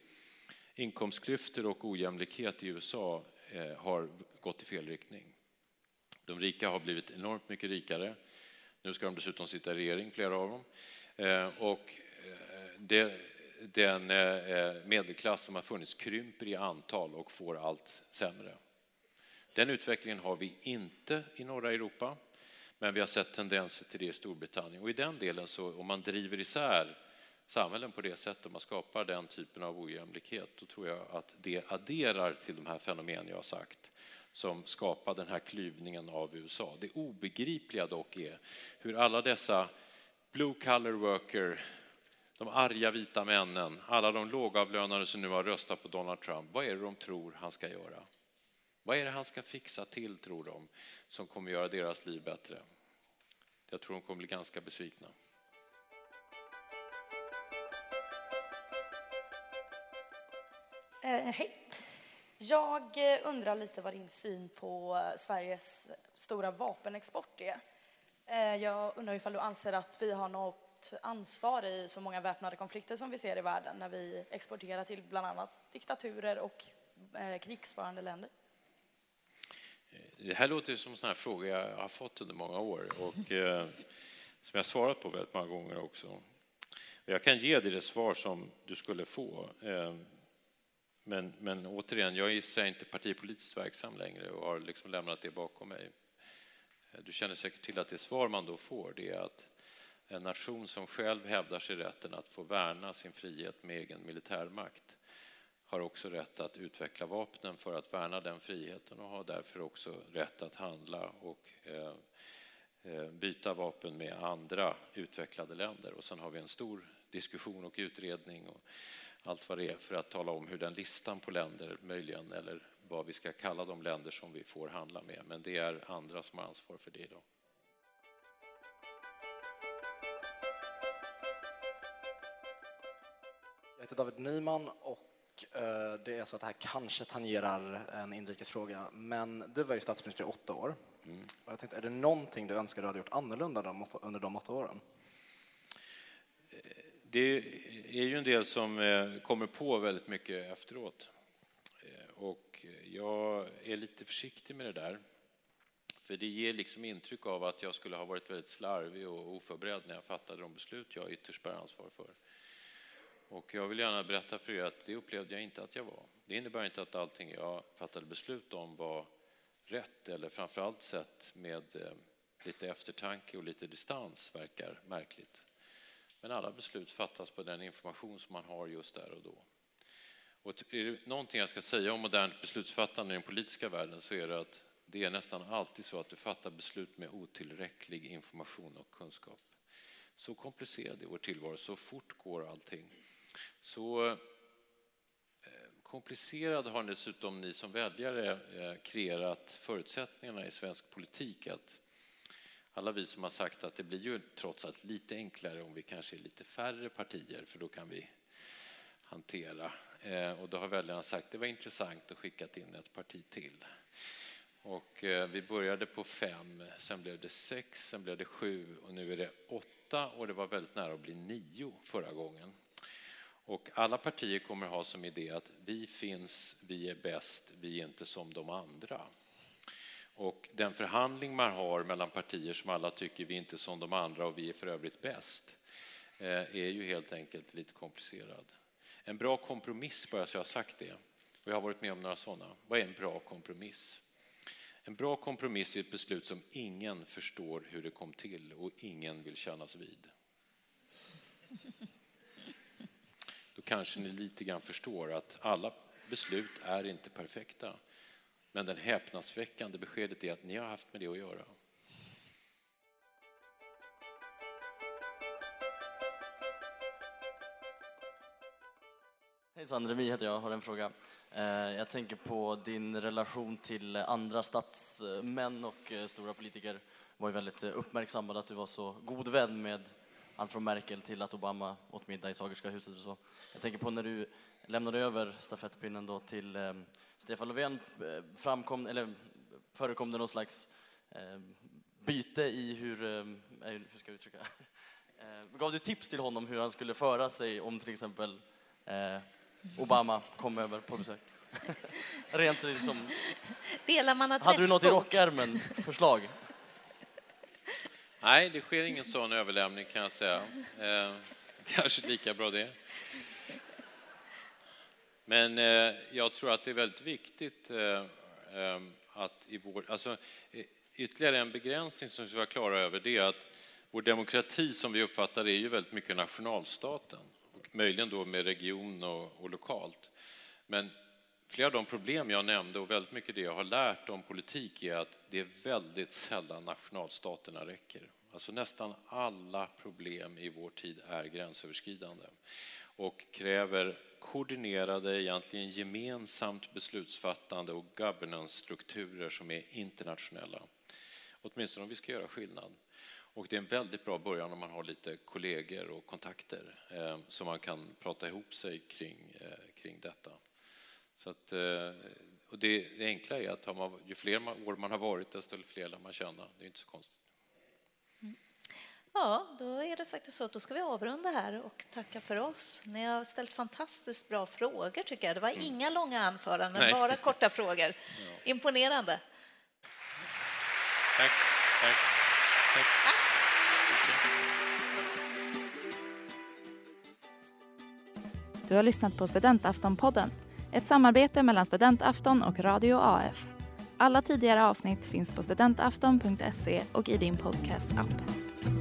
Inkomstklyftor och ojämlikhet i U S A eh, har gått i fel riktning. De rika har blivit enormt mycket rikare. Nu ska de dessutom sitta i regering, flera av dem. Och det, den medelklass som har funnits krymper i antal och får allt sämre. Den utvecklingen har vi inte i norra Europa, men vi har sett tendenser till det i Storbritannien. Och i den delen, så om man driver isär samhällen på det sättet, man skapar den typen av ojämlikhet, då tror jag att det adderar till de här fenomen jag har sagt, som skapar den här klyvningen av U S A. Det obegripliga dock är hur alla dessa blue collar worker, de arga vita männen, alla de lågavlönade som nu har röstat på Donald Trump, vad är det de tror han ska göra? Vad är det han ska fixa till, tror de, som kommer göra deras liv bättre? Jag tror de kommer bli ganska besvikna. Eh, hej. Jag undrar lite vad din syn på Sveriges stora vapenexport är. Eh, jag undrar ifall du anser att vi har något ansvar i så många väpnade konflikter som vi ser i världen när vi exporterar till bland annat diktaturer och eh, krigsförande länder. Det här låter som en sån här fråga jag har fått under många år och eh, som jag har svarat på väldigt många gånger också. Jag kan ge dig det svar som du skulle få. Eh, men, men återigen, jag är inte partipolitiskt verksam längre och har liksom lämnat det bakom mig. Du känner säkert till att det svar man då får, det är att en nation som själv hävdar sig rätten att få värna sin frihet med egen militärmakt har också rätt att utveckla vapnen för att värna den friheten och har därför också rätt att handla och eh, byta vapen med andra utvecklade länder. Och sen har vi en stor diskussion och utredning och allt vad det är för att tala om hur den listan på länder möjligen, eller vad vi ska kalla de länder som vi får handla med. Men det är andra som har ansvar för det idag. Jag heter David Nyman och det är så att det här kanske tangerar en inrikesfråga, men du var ju statsminister i åtta år. Mm. Och jag tänkte, är det någonting du önskar du hade gjort annorlunda under de åtta åren? Det är ju en del som kommer på väldigt mycket efteråt. Och jag är lite försiktig med det där. För det ger liksom intryck av att jag skulle ha varit väldigt slarvig och oförberedd när jag fattade de beslut jag ytterst bär ansvar för. Och jag vill gärna berätta för er att det upplevde jag inte att jag var. Det innebär inte att allting jag fattade beslut om var rätt, eller framförallt sett med lite eftertanke och lite distans verkar märkligt. Men alla beslut fattas på den information som man har just där och då. Och är det någonting jag ska säga om modernt beslutsfattande i den politiska världen, så är det att det är nästan alltid så att du fattar beslut med otillräcklig information och kunskap. Så komplicerad är vår tillvaro, så fort går allting. Så eh, komplicerad har dessutom ni som väljare eh, kreerat förutsättningarna i svensk politik. Att alla vi som har sagt att det blir ju trots allt lite enklare om vi kanske är lite färre partier, för då kan vi hantera. Eh, och då har väljarna sagt att det var intressant att skicka in ett parti till. Och eh, vi började på fem, sen blev det sex, sen blev det sju och nu är det åtta, och det var väldigt nära att bli nio förra gången. Och alla partier kommer ha som idé att vi finns, vi är bäst, vi är inte som de andra. Och den förhandling man har mellan partier som alla tycker vi är inte som de andra och vi är för övrigt bäst är ju helt enkelt lite komplicerad. En bra kompromiss, bara så jag har sagt det, och jag har varit med om några sådana. Vad är en bra kompromiss? En bra kompromiss är ett beslut som ingen förstår hur det kom till och ingen vill kännas vid. Då kanske ni lite grann förstår att alla beslut är inte perfekta. Men den häpnadsväckande beskedet är att ni har haft med det att göra. Hejsan, Remi heter jag, har en fråga. Jag tänker på din relation till andra statsmän och stora politiker. Det var ju väldigt uppmärksammad att du var så god vän med allt från Merkel till att Obama åt middag i Sagerska huset och så. Jag tänker på när du lämnade över stafettpinnen då till eh, Stefan Löfven, framkom, eller förekom det någon slags eh, byte i hur, eh, hur ska jag uttrycka? Eh, gav du tips till honom hur han skulle föra sig om till exempel eh, Obama kom över på besök? Rent liksom... Delar man Hade du något i rockärmen? Förslag? Nej, det sker ingen sån överlämning kan jag säga. Eh, kanske lika bra det. Men eh, jag tror att det är väldigt viktigt eh, eh, att i vår... Alltså, ytterligare en begränsning som vi ska vara klara över, det är att vår demokrati som vi uppfattar är ju väldigt mycket nationalstaten. Och möjligen då med region och, och lokalt. Men flera av de problem jag nämnde och väldigt mycket det jag har lärt om politik är att det är väldigt sällan nationalstaterna räcker. Alltså nästan alla problem i vår tid är gränsöverskridande och kräver koordinerade, egentligen gemensamt beslutsfattande och governance-strukturer som är internationella. Åtminstone om vi ska göra skillnad. Och det är en väldigt bra början om man har lite kollegor och kontakter eh, så man kan prata ihop sig kring, eh, kring detta. Så att, och det, det enkla är att man, ju fler år man har varit, desto fler lär man känna. Det är inte så konstigt. Mm. Ja, då är det faktiskt så att då ska vi avrunda här och tacka för oss. Ni har ställt fantastiskt bra frågor tycker jag. Det var mm. inga långa anföranden, Nej. bara korta frågor. Ja. Imponerande. Tack. Tack. Tack. Tack. Du har lyssnat på Studentaftonpodden. Ett samarbete mellan Studentafton och Radio A F. Alla tidigare avsnitt finns på studentafton punkt se och i din podcast-app.